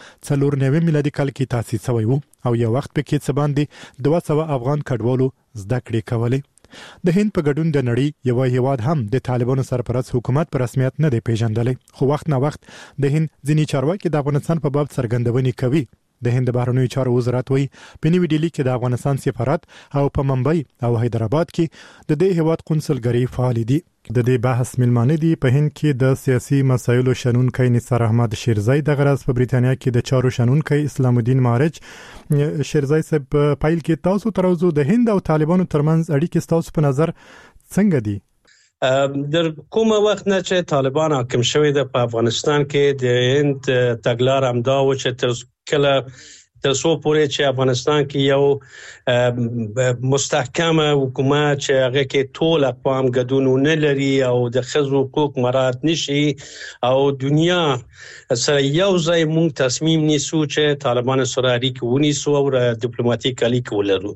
1994 میلادي کال کې تاسیس شوی و او یو وخت په کې څه باندې 200 افغان کډوالو زده کړې کولې. د هند په ګډون د نړۍ یو هیواد هم د طالبانو سرپرست حکومت په رسمیت نه دی پیژندلی خو وخت نه وخت د هند ځینې چارواکي د افغانستان په باب څرګندونې کوي. د هند بهرنیو چارو وزارت وایي په نیو ډیلی کې د افغانستان سفارت او په ممبئی او حیدرآباد کې د دې هیواد قونسلګرۍ فعال دي. د دې بحث ملمانه دي په هند کې د سیاسي مسایلو شنونکي نثار احمد شیرزای د غرض په بریتانیا کې د چارو شنونکي اسلام الدین معرج. شیرزای صاحب پایل کې تاسو تر اوسه د هند او طالبانو ترمنځ اړیکې تاسو په نظر څنګه دي؟ در کومه وخت نه چې طالبان حاکم شوی د افغانستان کې د هند تګلار همدا و چې تر کله تر څو پورې چې افغانستان کې یو مستحکم حکومت چې هغه کې ټول اقوام ګډون نه لري او د ښځو حقوق مراعات نشي او دنیا سره یو ځای مونږ تصمیم نیسو چې طالبان سره اړیکې ونیسو او ډیپلوماټیک اړیکې ولرو.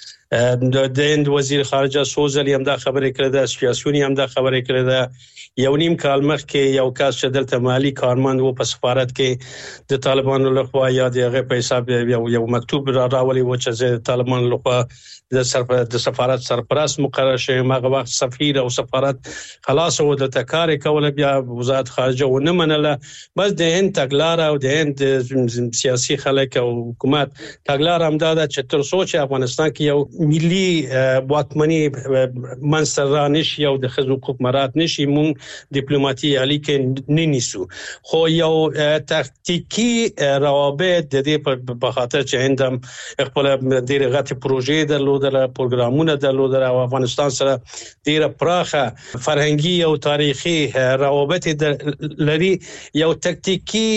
د هند وزیر خارجه سوزل هم دا خبرې کړې ده، سیاسيونی هم دا خبرې کړې ده. یو نیم کال مخکې یو کس چې دلته مالی کارمند و په سفارت کې د طالبانو لخوا یا د هغه په حساب یو مکتوب راولي و چې طالبانو لخوا د سفارت سرپرست مقرر شوی. هغه وخت سفیر او سفارت خلاص و د تکار کول بیا وزارت خارجه و نه منله. بس د هند تګلار او د هند سیاسي خلک او حکومت تګلار هم دا چې تر څو چې افغانستان کې یو ملي واکمني منځته رانشي او د ښځو حقوق مراعات نشي مونږ ډیپلوماټي اړیکې نه نیسو. خو یو تاکتیکی روابط د دې په خاطر چې هند هم خپل ډېر غټ پروژې درلودل، پروګرامونه درلودل او افغانستان سره ډېر پراخه فرهنګي او تاریخي روابط لري. یو تاکتیکی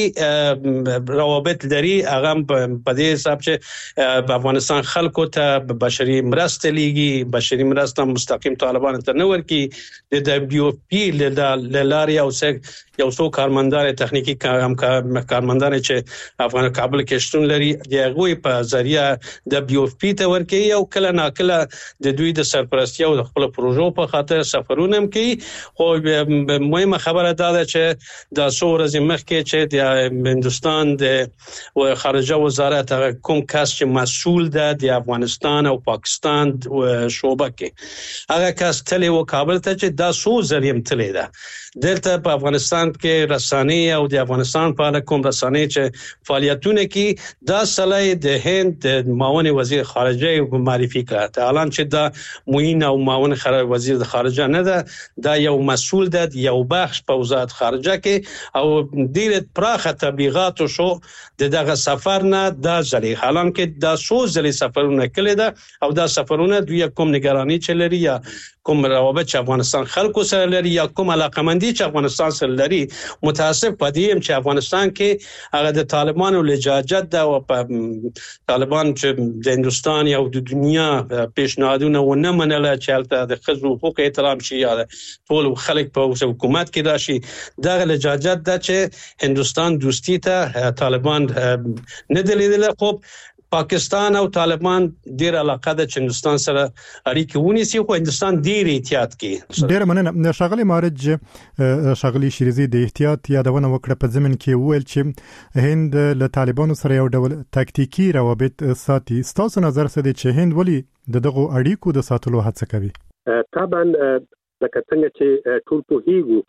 روابط لري هغه په دې حساب چې افغانستان خلکو ته بشري مرسته لیږي، بشري مرسته مستقیم طالبان ته نه ورکي. د دبليو پی لاري او یو څو کارمندان تخنیکی کارمندان چې افغان کابل کې شتون لري دغه په ذریعہ د بي اف پی ته ورکي او کله ناکله د دوی د سرپرستی او خپل پروژو په خاطر سفرونه هم کوي. خو مهمه خبره دا ده چې د څو ورځې مخکې چې د هندستان د خارجه وزارت کوم کس چې مسؤل ده د افغانستان او پاکستان شعبه کې هغه کس تللی و کابل ته چې دا څو ځلې تللی ده. دلته په افغانستان کې رسانې او د افغانستان په اړه کوم رسانې چې فعالیتونه کوي دا سړی د هند معاون وزیر خارجه معرفي کړ. الان چې دا معین او معاون وزیر خارجه نه ده، دا یو مسؤل ده یو بخش په وزارت خارجه کې او ډېر پراخه تبلیغات شو دغه سفر نه دا ځلې حالان کې دا څو ځلې سفرونه کړي ده او دا سفرونه دوی کوم نگرانی چلري یا کوم روابط چې افغانستان خلکو سره لري یا کوم علاقمندي چې افغانستان سره لري. متاسف پدیم چې افغانستان کې هغه د طالبانو لجاجت ده او طالبان چې د هندستان او د دنیا پیشنهادونه ونه منله چې هلته د ښځو حقوق احترام شي یا ټول خلک په حکومت کې راشي. دغه لجاجت ده چې هندستان دوستی ته طالبان نه دلیدل. خو پاکستان او طالبان ډیر علاقه د هندستان سره اړیکې ونیسي خو هندستان ډیر احتیاط کوي. ډیر مننه شغلی مارج شغلی شریزي د احتیاط یادونه وکړه په ضمن کې ویل چې هند له طالبانو سره یو ډول تاکتیکی روابط ساتي. ستاسو نظر څه دی چې هند ولې دغه اړیکو د ساتلو هڅه کوي؟ طبعا لکه څنګه چې ټول په هیګو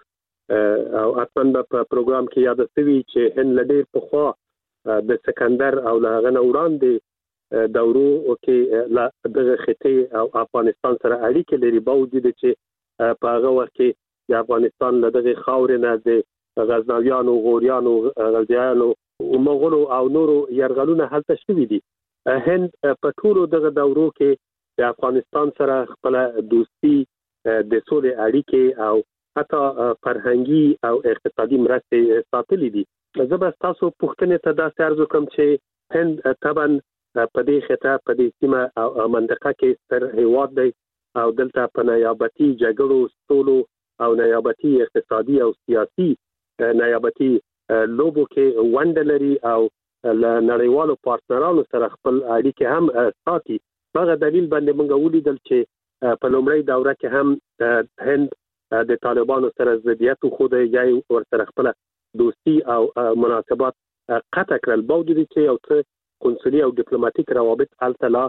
او اصلا په پروګرام کې یاد شوی چې هند لډیر په خوا د سکندر او هغه وړاندې دورو او کې دغه خطې او افغانستان سره اړیکې لري. باوجود چې په هغه وخت کې د افغانستان له دغه خاورې نه د غزنویانو، غوریانو، غلجیانو او مغولو او نورو یرغلونه هلته شوي دي. هند په ټولو دغه دورو کې د افغانستان سره خپل دوستي، د سولې اړیکې او حتی فرهنګي او اقتصادي مرستې ساتلې دي. زه به تاسو پوښتنې ته دا عرض کوم چې هند طبعا په دې خطه په دې سیمه او منطقه کې ستر هیواد دی او دلته په نیابتي جګړو، سولو او نیابتي اقتصادي او سیاسي نیابتي لوبو کې ونډه لري او له نړیوالو پارتنرانو سره خپل اړیکې هم ساتي. هغه دلیل باندې موږ ولیدل چې په لومړۍ دوره کې هم هند د طالبانو سره ضدیت خو د یای ورسره خپل دوستی او مناسبات قطع کړل. باوجود چې یو څه قونسلي او ډیپلوماټیک روابط التلا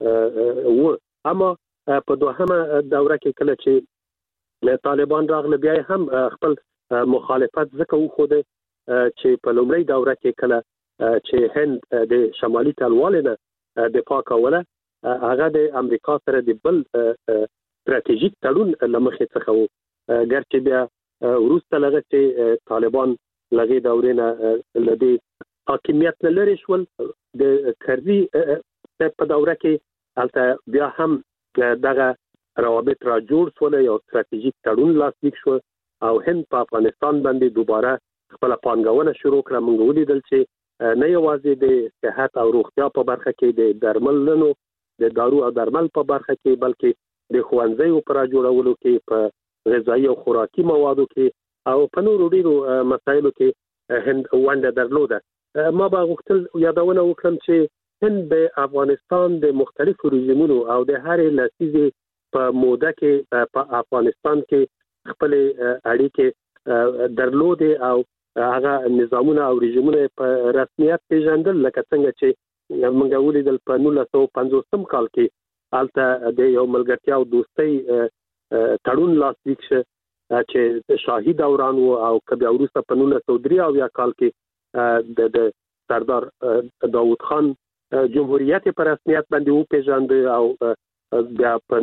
و. اما په دوهمه دوره کې کله چې طالبان راغله بیا هم خپل مخالفت ځکه وخوده چې په لومړۍ دوره کې کله چې هند د شمالي تلوالنه دفاع کوله هغه د امریکا سره د بل استراتیژیک تړون لمخې څخه و. ګرچې بیا وروسته لږ چې طالبان لږه دورینه لدی حاکمیت لري شول د کرزي په دوره کې البته بیا هم دغه روابط را جوړ شول، یو ستراتیژیک تړون لاسلیک شو او هند په افغانستان باندې دوباره خپل پانګونه شروع کړه. موږ ولیدل چې نه یوازې د صحت او روغتیا په برخه کې د درملنو د دارو او درمل په برخه کې بلکې د ښوونځیو پر جوړولو کې، په غذایی او خوراکي موادو کې او په نورو ډیرو مسایلو کې هند ونډه درلوده. ما به غوښتل یادونه وکړم چې هند د افغانستان د مختلفو رژیمونو او د هرې لسیزې په موده کې په افغانستان کې خپل اړیکې درلودې او هغه نظامونه او رژیمونه په رسمیت پیژندل، لکه څنګه چې موږ ولیدل په 1950 کال کې البته د یو ملګرتیا او دوستۍ تړون لاسلیک شو چې شاهي دوران او کبه وروسته په 1983 کال کې د سردار داوود خان جمهوریت په رسمیت باندې وپیژند او بیا په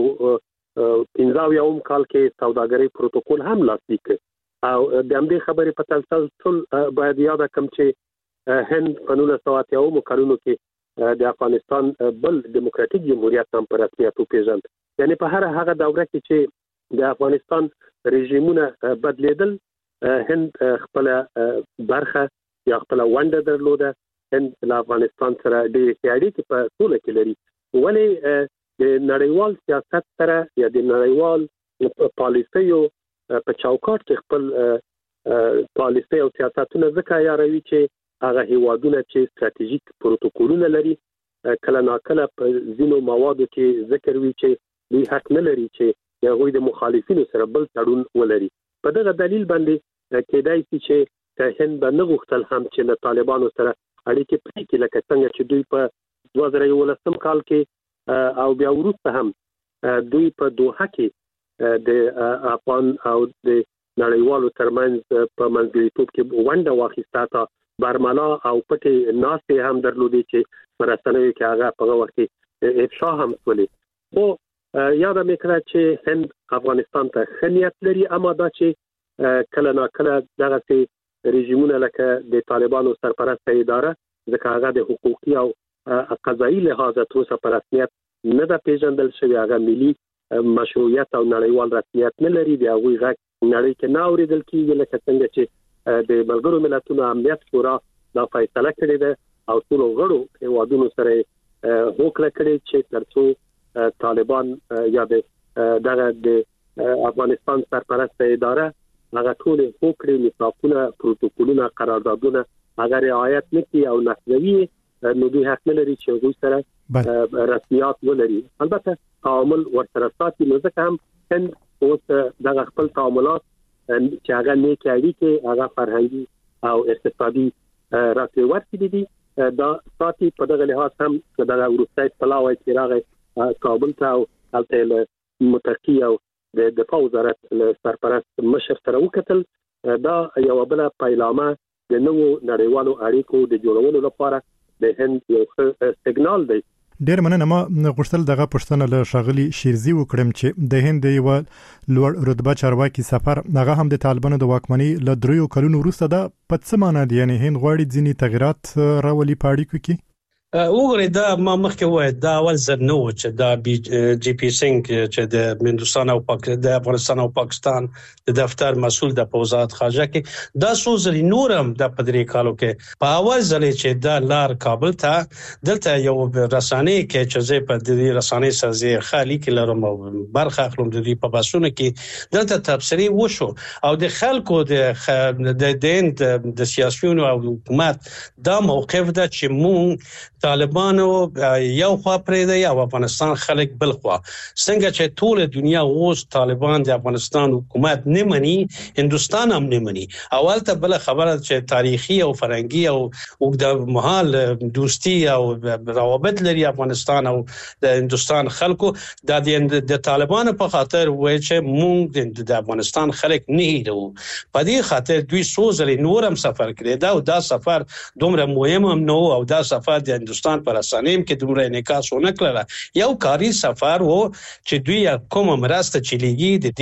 1915 کال کې سوداګرۍ پروتوکول هم لاسلیک کړ. او د همدې خبرې په تسلسل باید یاد کړم چې هند په 1980 کلونو کې د افغانستان بل دیموکراتیک جمهوریت هم په رسمیت وپیژند. یعنی په هر هغه دوره کې چې د افغانستان رژیمونه بدلیدل، هند خپل برخه یا خپل ونډه درلوده. هند له افغانستان سره ډېرې اړیکې په ټوله کې لري، ولې د نړیوال سیاست سره یا د نړیوال پالیسیو په چوکاټ کې خپل پالیسي او سیاستونه ځکه یاروي چې هغه هیوادونه چې ستراتیژیک پروتوکولونه لري کله ناکله په ځینو موادو کې ذکر وی چې دوی حق نه لري چې هغوی د مخالفینو سره بل تړون ولري. په دغه دلیل باندې کېدای شي چې هند به نه غوښتل هم چې له طالبانو سره اړیکې پرې کړي، لکه څنګه چې دوی په 2011 کال کې او بیا وروسته هم دوی په دوحه کې د افغان او د نړیوالو ترمنځ په منځګړیتوب کې ونډه واخیسته، تا برملا او پټې ناستې هم درلودې چې مرستنوي کې هغه په وخت کې افشا هم شولې. خو یاد مې کړه چې هند افغانستان ته ښه نیت لري، اما دا چې کله ناکله دغه رژیمونه لکه د طالبانو سرپرسته اداره ځکه هغه د حقوقي او قضایي لحاظه تر اوسه په رسمیت نه ده پیژندل شوی، هغه ملي مشروعیت او نړیوال رسمیت نه لري، د هغوی غږ نړۍ کې نه اوریدل کیږي، لکه څنګه چې د ملګرو ملتونو امنیت شورا دا فیصله کړې ده او ټول غړو هیوادونو سره هوکړه کړې چې ترڅو طالبان یا د افغانستان سرپرسته اداره هغه ټول هوکړې، میثاقونه، پروتوکولونه، قراردادونه هغه رعایت نه کوي او نقضوي، نو دوی حق نه لري چې هغوی سره رسمیات ولري. البته تعامل ورسره ساتي، نو ځکه هم هند اوس دغه خپل تعاملات چې هغه نیکې اړیکې، هغه فرهنګي او اقتصادي راته ورته دي، دا ساتي. په دغه لحاظ هم دغه وروستۍ پلاوی چې راغی کابل ته او هلته متقي او د دفاع وزارت سرپرست مشر سره وکتل، دا یو بل پیلامه د نوو نړیوالو اړیکو د جوړولو لپاره د هند یو سیګنال دی. ډیر مننه. ما غوښتل دغه پښتنه له شاغلي شیرزي وکړم چې د هند یو لوړ رتبه چارواکي سفر هغه هم د طالبانو د واکمنۍ له 3 کلونو وروسته دا په څه معنی دی؟ یعنی هند غواړي ځینې تغیرات راولي په اړیکو کې؟ وګورئ، دا ما مخکې وایي دا اول ځل نه و چې دا جی پی سنگ چې د هندوستان او د افغانستان او پاکستان د دفتر مسول د وزارت خارجه کې دا څو ځلې نور هم د پدری کالو کې په اول ځل چې دا لار کابل ته دلته یو رسانه کې چې زه په دې رسانه سره خالي کې لرم او برخه اخلم د دې په باسونه کې دلته تبصري وشو او د خلکو د سیاسيونو او حکومت دا موقف ده چې مونږ طالبانو یو خوا پرې دی او افغانستان خلک بل خوا، څنګه چې ټول دنیا اوس طالبان د افغانستان حکومت نه مني، هندستان هم نه مني. اول ته بل خبره چې تاریخي او فرهنګي او د محال دوستی او روابط لري افغانستان او د هندستان خلکو، د طالبانو په خاطر وایي چې مونږ د افغانستان خلک نه هیرو، په دې خاطر دوی سوزلي نورم سفر کړی دا او دا سفر دومره مهم هم نو او دا سفر د هندستان پر اسانیم کې دومره انعکاس ونه کړل. یو کاری سفر وو چې دوی کوم مرسته چلیږي د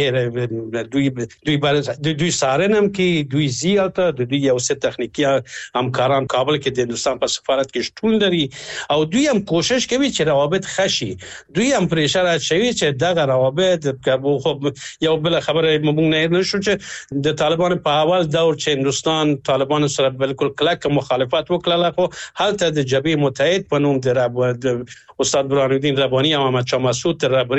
دینه دوی سارنم کې دوی زیاته د دوی یو څه تخنیکی همکاران کابل کې د هندستان په سفارت کې شتون لري او دوی هم کوشش کوي چې روابط خشي. دوی هم پریشر اچوي چې دغه روابط خو یو بل خبره مونږ نه نشو چې د طالبان په اول دور چې هندستان طالبان سره بالکل کلک مخالفت وکړه، خو هلته د جبهه متحد په نوم د استاد برهان الدین ربانی او احمد شاه مسعود تر رهبری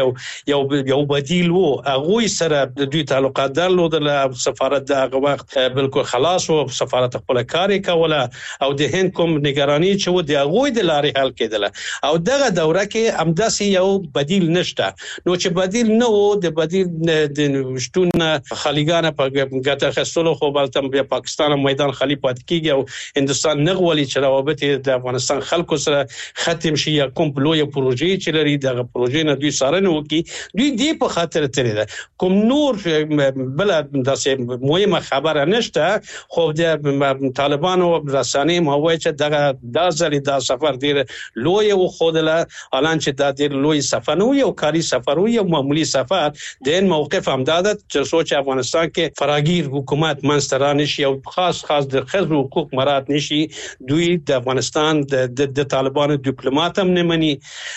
لاندې یو بدیل وو. هغه سره د دوی تعلقات درلودل. سفارت دغه وخت بالکل خلاص وو، سفارت خپل کار کوله او د هند کوم نگرانی چې و د هغه د لارې حل کېدله او دغه دوره کې امداسي یو بدیل نشته. نو چې بدیل نه وو د بدیل د شتون خلیګان په ګټه خستلو خو بلته پاکستان میدان خلی پات کیږي او هندستان نغولي چې روابط د افغانستان خلکو سره ختم شي یا کوم لوی پروژې چې لري دغه پروژې نه دوی سارنه وکي. دوی دی په خاطر ترې ده کوم نور بل داسې مهمه خبره نشته. خو د طالبانو رسانې موای چې دغه دا سفر ډیر لوی او خودله الان چې دا ډیر لوی سفر نه یو کاری سفر یو معمولی سفر د موقف امداد چې سوچ افغانستان کې فراگیر حکومت منستران شي او خاص د خزو حقوق مراد نشي. دوی د افغانستان د طالبانو ډیپلوماټ هم نه مني.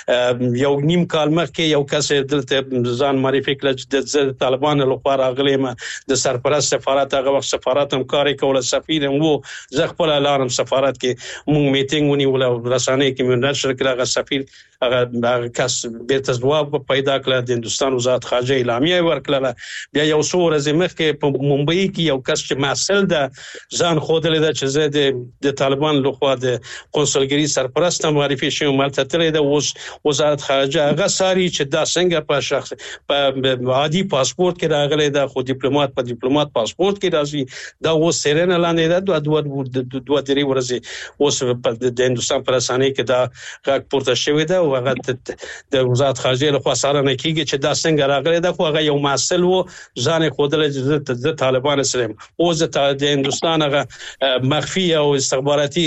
یو نیم کال مخکې یو کس دلته ځان معرفي کړ چې د طالبانو لپاره راغلی ما د سرپرست سفارت هغه وخت سفارت هم کار کوله سفیر هم وو. زه خپل الارم سفارت کې مونږ میټینګ ونیول او رسانې کې مونږ نشر کړ. هغه سفیر هغه کس بیرته ځواب پیدا کړ. د هندستان وزارت خارجه اعلامیه ورکړه. بیا یو څو ورځې مخکې په ممبئی کې یو کس چې مسل ده ځان خودلې ده چې زه د طالبان لخوا د قونسلګری سرپرست معرفي شوم ملته تلې ده. اوس وزارت خارجه هغه ساري چې دا څنګه په شخص په عادي پاسپورت کې راغلی ده خو ډیپلوماټ په ډیپلوماټ پاسپورت کې راځي. دا اوس سرنه لاندې ده دوه درې ورځې اوس د هندستان پر اسانه کې دا غږ پورته شوی ده او هغه د وزارت خارجه له خوا سره نه کیږي چې دا څنګه راغلی ده. خو هغه یو مسل وو ځان خودل چې د طالبان سره او د هندستان هغه مخفي او استخباراتي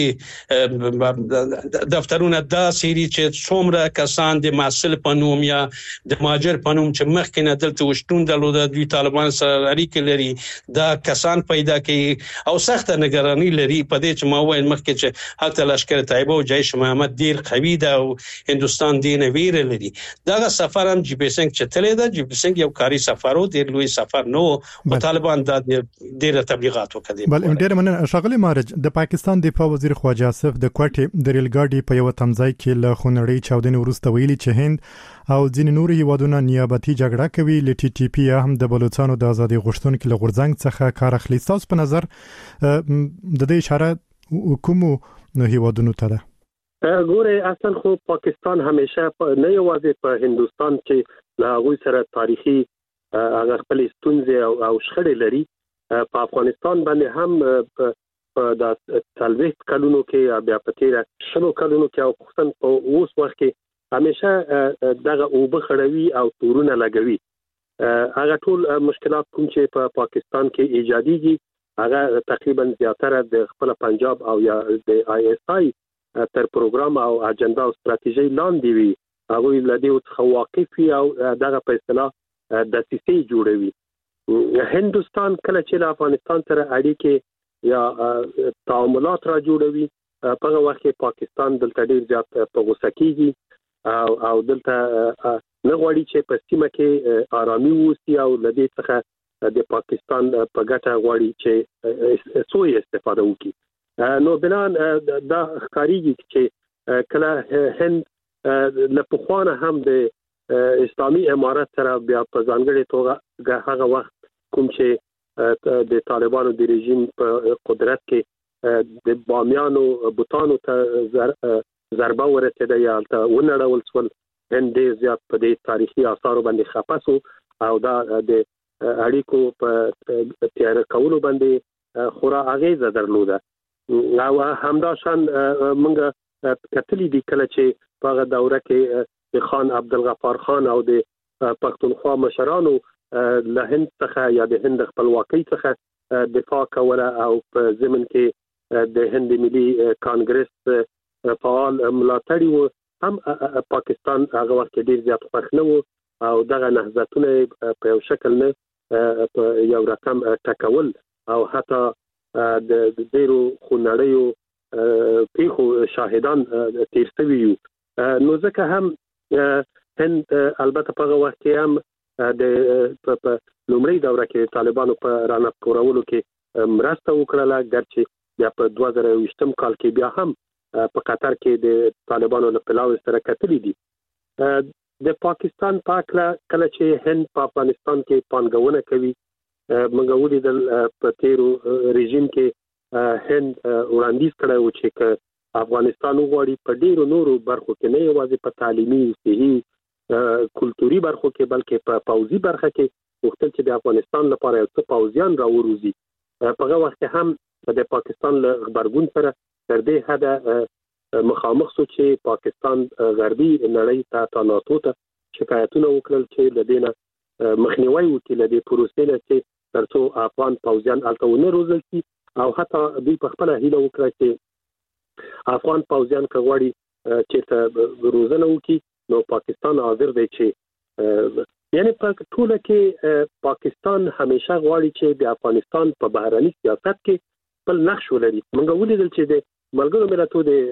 دفترونه دا سری چې څومره کسان د مسل په نوم یا د ماجر په نوم چې مخکې نه دلته وشتون درلوده دوی طالبان سره اړیکې لري دا کسان پیدا کوي او سخت نگرانی لري په دې چې ما وایي مخکې چې حتی لشکر طیبه او جیش محمد ډیر قوي ده او هندستان دین ویره لري. دا سفر هم جی پی سنگ چتلې ده. جی پی سنگ یو کاری سفر او ډیر لوی سفر نو طالبان د ډیر تبلیغات وکړي. بل ډیر مننه شغله مارج. د پاکستان دفاع وزیر خواجه آصف د کوټې د ریل ګاډي په یو تمځای کې له خونړۍ چاودنې وروسته ویلي چې هند او ځینې نور هیوادونه نیابتي جګړه کوي. ل ټي پی هم د بلوچستان د ازادي غوښتونکو له غورځنګ څخه کار اخلي. تاسو په نظر د دې اشاره کوم هیوادونو ته ده؟ ګوره اصل خو پاکستان همیشه نه یوازې په هندستان کې له هغوی سره تاریخي هغه خپل ستونزې او شخړې لري. په افغانستان باندې هم د 40 کلونو کې بیا په تیر 10 کلونو کې او خصوصا په اوس وخت کې همیشه دغه وبخړوي او تورونه لګوي. هغه ټول مشکلات کوم چې په پاکستان کې ایجاديږي هغه تقریبا زیاتره د خپل پنجاب او یا د آی اس آی تر پروګرام او اجنډا او ستراتیژي لاندې وي. هغه لدی او واقف او دغه په اصطلاح د سیسي جوړوي. هندستان کله چې افغانستان سره اړیکې یا تعاملات را جوړوي په هغه وخت کې پاکستان دلته ډیر زیات په غوسه کیږي او دلته نه غواړي چې په سیمه کې آرامي ووسي او لدی څخه د پاکستان په ګټه غواړي چې سوء استفاده وکړي. نو بنان دا ښکاریږي چې کله هند له پخوانه هم د اسلامي امارت سره بیا په ځانګړي توګه هغه وخت کوم چې د طالبانو د رژیم په قدرت کې د بامیانو بوتانو ته ضربه ورسېده یا ته ونړول سول. هند زیات په دې تاریخي آثارو باندې خپاسو او دا د اړیکو په تیار کولو باندې خورا اغیزه درلوده. او همداشان موږ کتلی دي کله چې په هغه دوره کې د خان عبدالغفار خان او د پښتونخوا مشرانو له هند څخه یا د هند خپلواکۍ څخه دفاع کوله او په ضمن کې د هند ملي کانګرس فعال ملاتړي وو هم پاکستان هغه وخت ډیر زیات خوښ نه وو او دغه نهضتونه په یو شکل نه په یو رقم ټکول او حتی د ډیرو خونړیو پیښو شاهدان تیر شوي یو. نو ځکه هم هند البته په هغه وخت کې هم د لومړی دوره کې طالبانو په رانه کورولو کې مرسته وکړه، ګرچې بیا په 2020 کال کې بیا هم په قطر کې د طالبانو له پلاوي سره کتلې دي. د پاکستان پاکله کله چې هند په افغانستان کې پانګونه کوي، موږ ولیدل په تیرو رژیم کې هند وړاندیز کړی و چې افغانستان وغواړي په ډیرو نورو برخو کې نه یوازې په تعلیمي، صحي، کلتوري برخو کې بلکې په پوځي برخه کې غوښتل چې د افغانستان لپاره یو څه پوځیان راوروزي. په هغه وخت هم د پاکستان له خبرګون سره تر دې حده مخامخ شو چې پاکستان غربي نړۍ ته ناتو ته شکایتونه وکړل چې د دینه مخنیوي وکړي د پروسې نه چې ترڅو افغان پوځیان الته ونه روزل شي او حتی دوی په خپل هیله وکړه چې افغان پوځیان کغواړي چې روزنه وکړي نو پاکستان حاضر دی چې یعنی په ټوله کې پاکستان همیشه غواړي چې د افغانستان په بهرني سیاست کې خپل نقش ولري. موږ ولیدل چې د ملګرو ملتونو د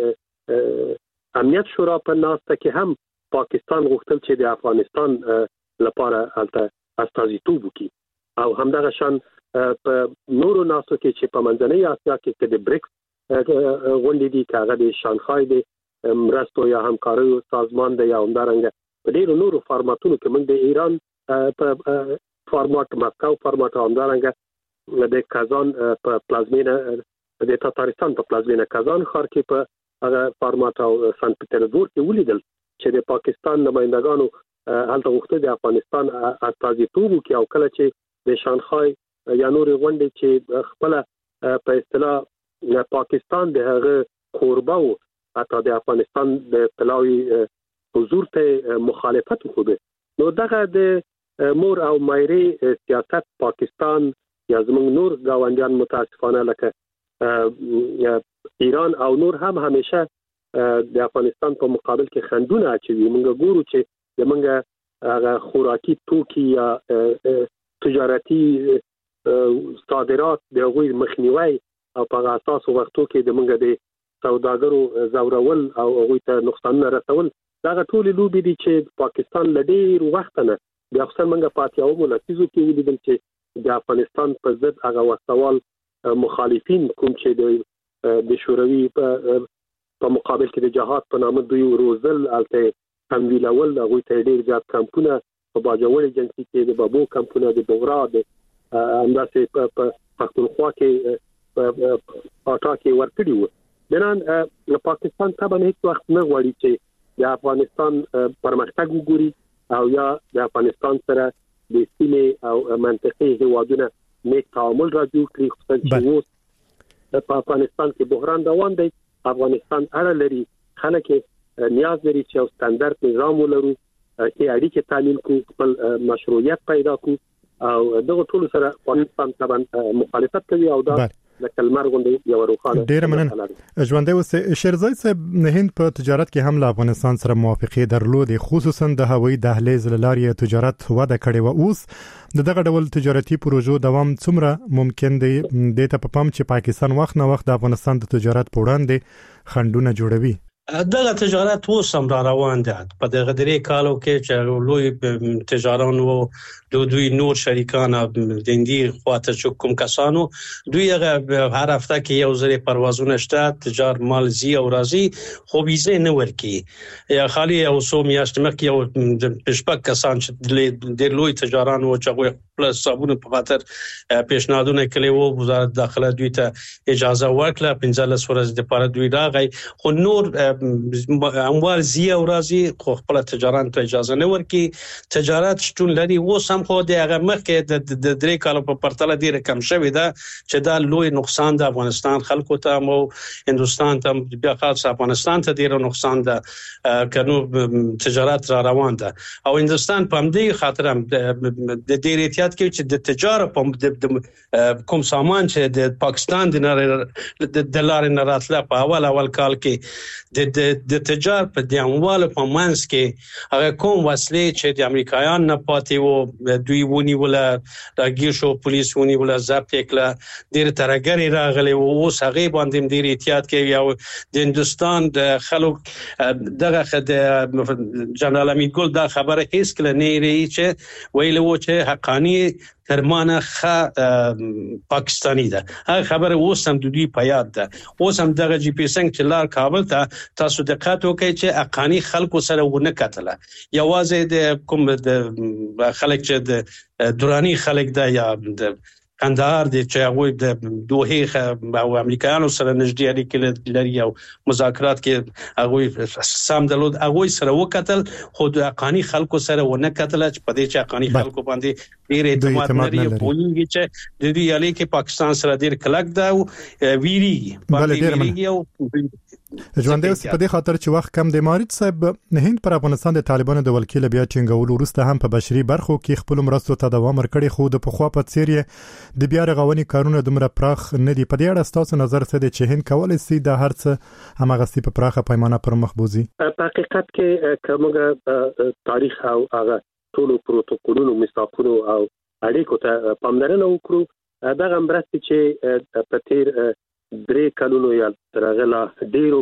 امنیت شورا په ناسته کې هم پاکستان غوښتل چې د افغانستان لپاره الته استازیتوب وکړي او همدغه شان په نورو ناسو کې چې په منځنۍ اسیا کې د بریکس غونډې دي، هغه د شانګهای د مرستو یا همکاریو سازمان دی یا همدارنګه په ډیرو نورو فارماتونو کې موږ د ایران په فارمات مسکو فارمات همدارنګه د کازان په پلازمینه د تاتارستان په پلازمینه کازان ښار کې په هغه فارمات او سنت پټرزبورګ کې ولیدل چې د پاکستان نمائندګانو هلته غوښتل د افغانستان استازیتوب وکړي او کله چې د شانګهای یا نورې غونډې چې خپل په اصطلاح پاکستان د هغه کوربه او حتی د افغانستان د پلاوي حضور ته مخالفت وکړي، نو دغه د مور او مایري سیاست پاکستان یا زموږ نور گاونډیان متاسفانه لکه ایران او نور هم همیشه د افغانستان په مقابل کې خندونه اچوي. موږ ګورو چې زموږ خوراکي توکي یا تجارتي صادرات د غوي مخنیوي او په اساس وختو کې د موږ د سوداګرو زورول او غوي ته نقصان رسول دا ټول لوبي دي چې پاکستان لډیر وخت نه د اکثر موږ پاتیاو مولتیزو کې ولیدل چې د افغانستان په ضد هغه وسوال مخالفین کوم چې د شوروي په مقابل کې د جهاد په نامه دوی روزل الته تمویلول هغه ته ډیر زیات کمپونه په باجوړ ایجنسی کې د بابو کمپونه د بورا د انداسې په پښتونخوا کې پاټا کې ورکړي وو. بنان پاکستان طبعا هیڅ وخت نه غواړي چې د افغانستان پرمختګ وګوري او یا د افغانستان سره د سیمې او منطقې هیوادونه نیک تعامل راځي کړي، خصوصا چې اوس په افغانستان کې بحران روان دی. افغانستان اړه لري خلک نیاز لري چې یو ستاندرد نظام ولرو چې اړیکې تعلیل کو، خپل مشروعیت پیدا کو او دغه ټول سره افغانستان طبعا مخالفت کوي او دا لکه لمر غوندې یو روښانه. ډیر مننه ژوندې اوس شیرزای صاحب، هند په تجارت کې هم له افغانستان سره موافقه درلودې، خصوصا د هوایي دهلیز لارې تجارت وده کړې و. اوس دغه ډول تجارتي پروژو دوام څومره ممکن دی؟ د ته په پام چې پاکستان وخت نه وخت د افغانستان د تجارت په وړاندې خنډونه جوړوي. دغه تجارت اوس هم روان دي په دغه درې کالو کې چې لوی تجاران او دوی نور شریکان د هندي خواته چې کوم کسانو دوی هر هفته کې یو ځل پروازونه شته، تجار مال زی او راځي خو ویزه نه ورکي یا خالي او سو میاشت مخکې یو پښپک کسان چې د لوی تجاران او چې پلس صابون په خاطر پیشنهادونه کړي وو، وزارت داخله دوی ته اجازه ورکړه 15 ورځې لپاره دوی راغی، خو نور اموال زی او راځي خو خپل تجاران ته اجازه نه ورکي. تجارت شتون لري اوس هم خو د هغه مخکې د درې کالو په پرتله ډیر کم شوی دا چې دا لوی نقصان د افغانستان خلکو ته او هندستان ته بیا خاص افغانستان ته ډیر نقصان ده کنو تجارت را روان ده او هندستان په همدې خاطر هم د ډیر احتیاط کوي چې د تجارت کوم سامان چې د پاکستان د لارې نه راتله په اول کال کې د د تجار په دیوال په منځ کې هغه کوم وسلې چې د امریکایان نه پاتې وو دوی ونیول راګیر شو پولیس ونیول ضبط کړه ډیر ترګری راغلی او اوس هغه باندې ډیر احتیاط کوي او د هندستان د خلک دغه د جنرال امید ګل دا خبره هیڅ کله نه لري چې ویلو چې حقانی ترمانه پاکستانی ده هغه خبره اوس هم د دوی په یاد ده اوس هم دغه جی پی سنگ چې لار کابل ته تاسو دقت وکړئ چې حقانی خلکو سره ونه کتله یوازې د کوم د خلک چې د دورانی خلک ده یا د کندهار د چې هغه د دوه او امریکایانو سره نږدې اړیکې لري او مذاکرات کې هغه سم دلود هغه سره وکتل خو د حقانی خلکو سره ونه کتل چې په دې چې حقانی خلکو باندې ډیر اعتماد لري پولیږي چې د دې اړیکې کې پاکستان سره ډیر کلک ده او ویریږي او ژوندې په دې خاطر چې وخت کم د مارید صاحب هند پر افغانستان د طالبانو د ولکیل بیا ټینګول وروسته هم په بشري برخو کې خپل مرستو ته دوام ورکړي خو د پخوا په څیر د بیا رغونې کارونه دومره پراخ نه دي په دې اړه تاسو نظر څه دی چې هند کولای شي د هرڅ همغسي په پراخه پیمانه پر مخ بوزي په حقیقت کې کومه تاریخ او هغه ټول پروتوکولونو میثاقونو او اړیکو ته پاملرنه وکړو دا مرستې چې په تیر درې کلونو یا ترغلا ډیرو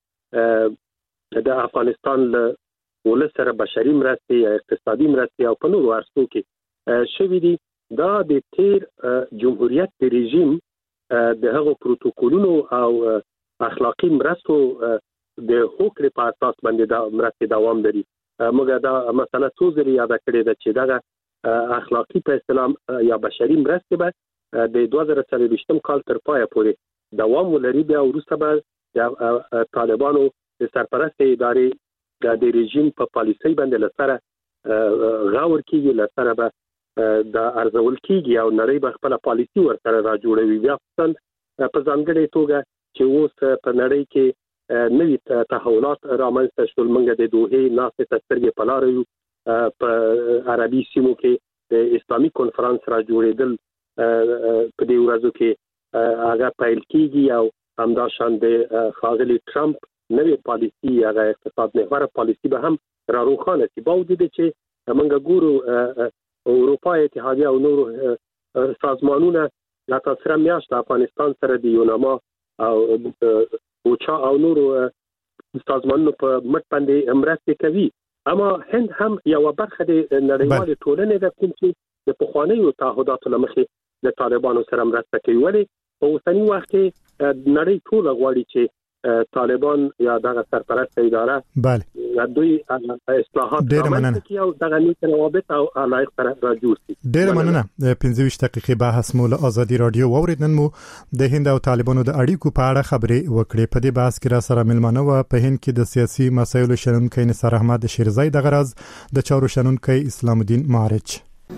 کې د افغانستان له ولسره بشري مرستې یا اقتصادي مرستې او په نورو ورسو کې شوې دي دا د تیر جمهوریت رژیم د هغو پروتوکولونو او اخلاقی مرستو د هوکړې په اساس باندې دا مرستې دوام لري موږ دا مثلا څو ځله یاد کړی دا چې دا اخلاقی په اسلام یا بشري مرستې به د 2023 کال تر پایه پورې دوام ولري بیا وروسته به طالبانو د سرپرست ادارې د رژیم په پالیسۍ باندې لسره غاور کیږي لسره به د ارزول کیږي او نړۍ به خپل پالیسي ورسره را جوړوي بیا په ځانګړې توګه چې اوس په نړۍ کې نوې تحولات رامنځته شول موږ د دوه ناسې تسترګې په لار یو په عربي سیمو کې د اسلامي کنفرانس را جوړېدل په دې ورځو کې هغه پیل کیږي او همداشان د خاغلی ټرمپ نوې پالیسي هغه اقتصاد محور پالیسي به هم را روښانه شي باوجود چې موږ ګورو اروپا اتحادیه او نورو سازمانونه لا تاسو میاشت افغانستان سره د یوناما او اوچا او نورو سازمانونو په مټ باندې مرسته کوي اما هند هم یو برخه د نړیوال ټولنې د کوم چې د پخوانیو تعهداتو لمخې د طالبانو سره مرسته کوي ولی په اوسنی وخت کې نړۍ ټول غواړي چې طالبان یا دغه سرپرست اداره بله دوی اصلاحات کوي او دغه نیت روابط او علایق سره راجوړ شي ډېر مننه 15 دقیقې بحث مو له ازادي رادیو اوریدنن مو د هند او طالبانو د اړیکو په اړه خبرې وکړې په دې بحث کې را سره ملمنه و په هند کې د سیاسي مسایلو شنونکي نثار احمد شیرزای د غرض د چارو شنونکي اسلام الدین معرج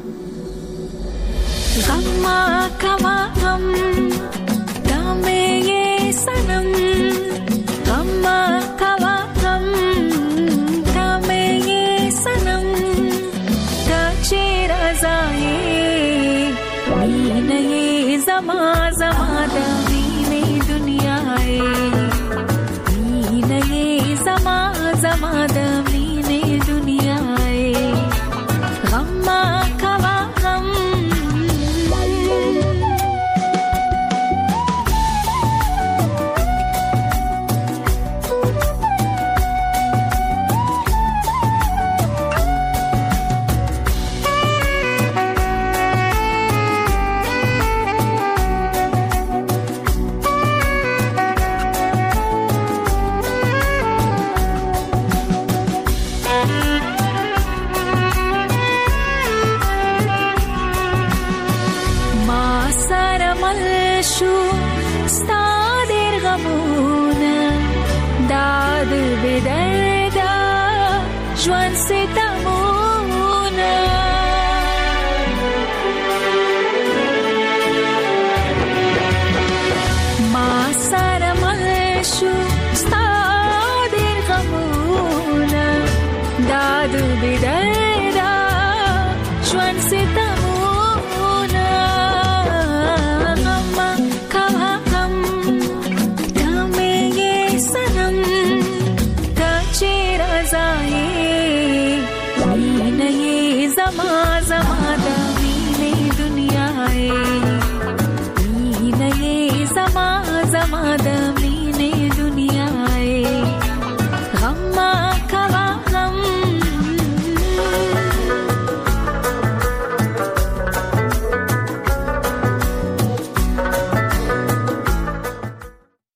غما کما غم دامه یہ سنم غما کما غم دامه یہ سنم تاچے رضائے مین یہ زما زما دامین دنیا مین یہ زما زما دامین دنیا غما کما غم د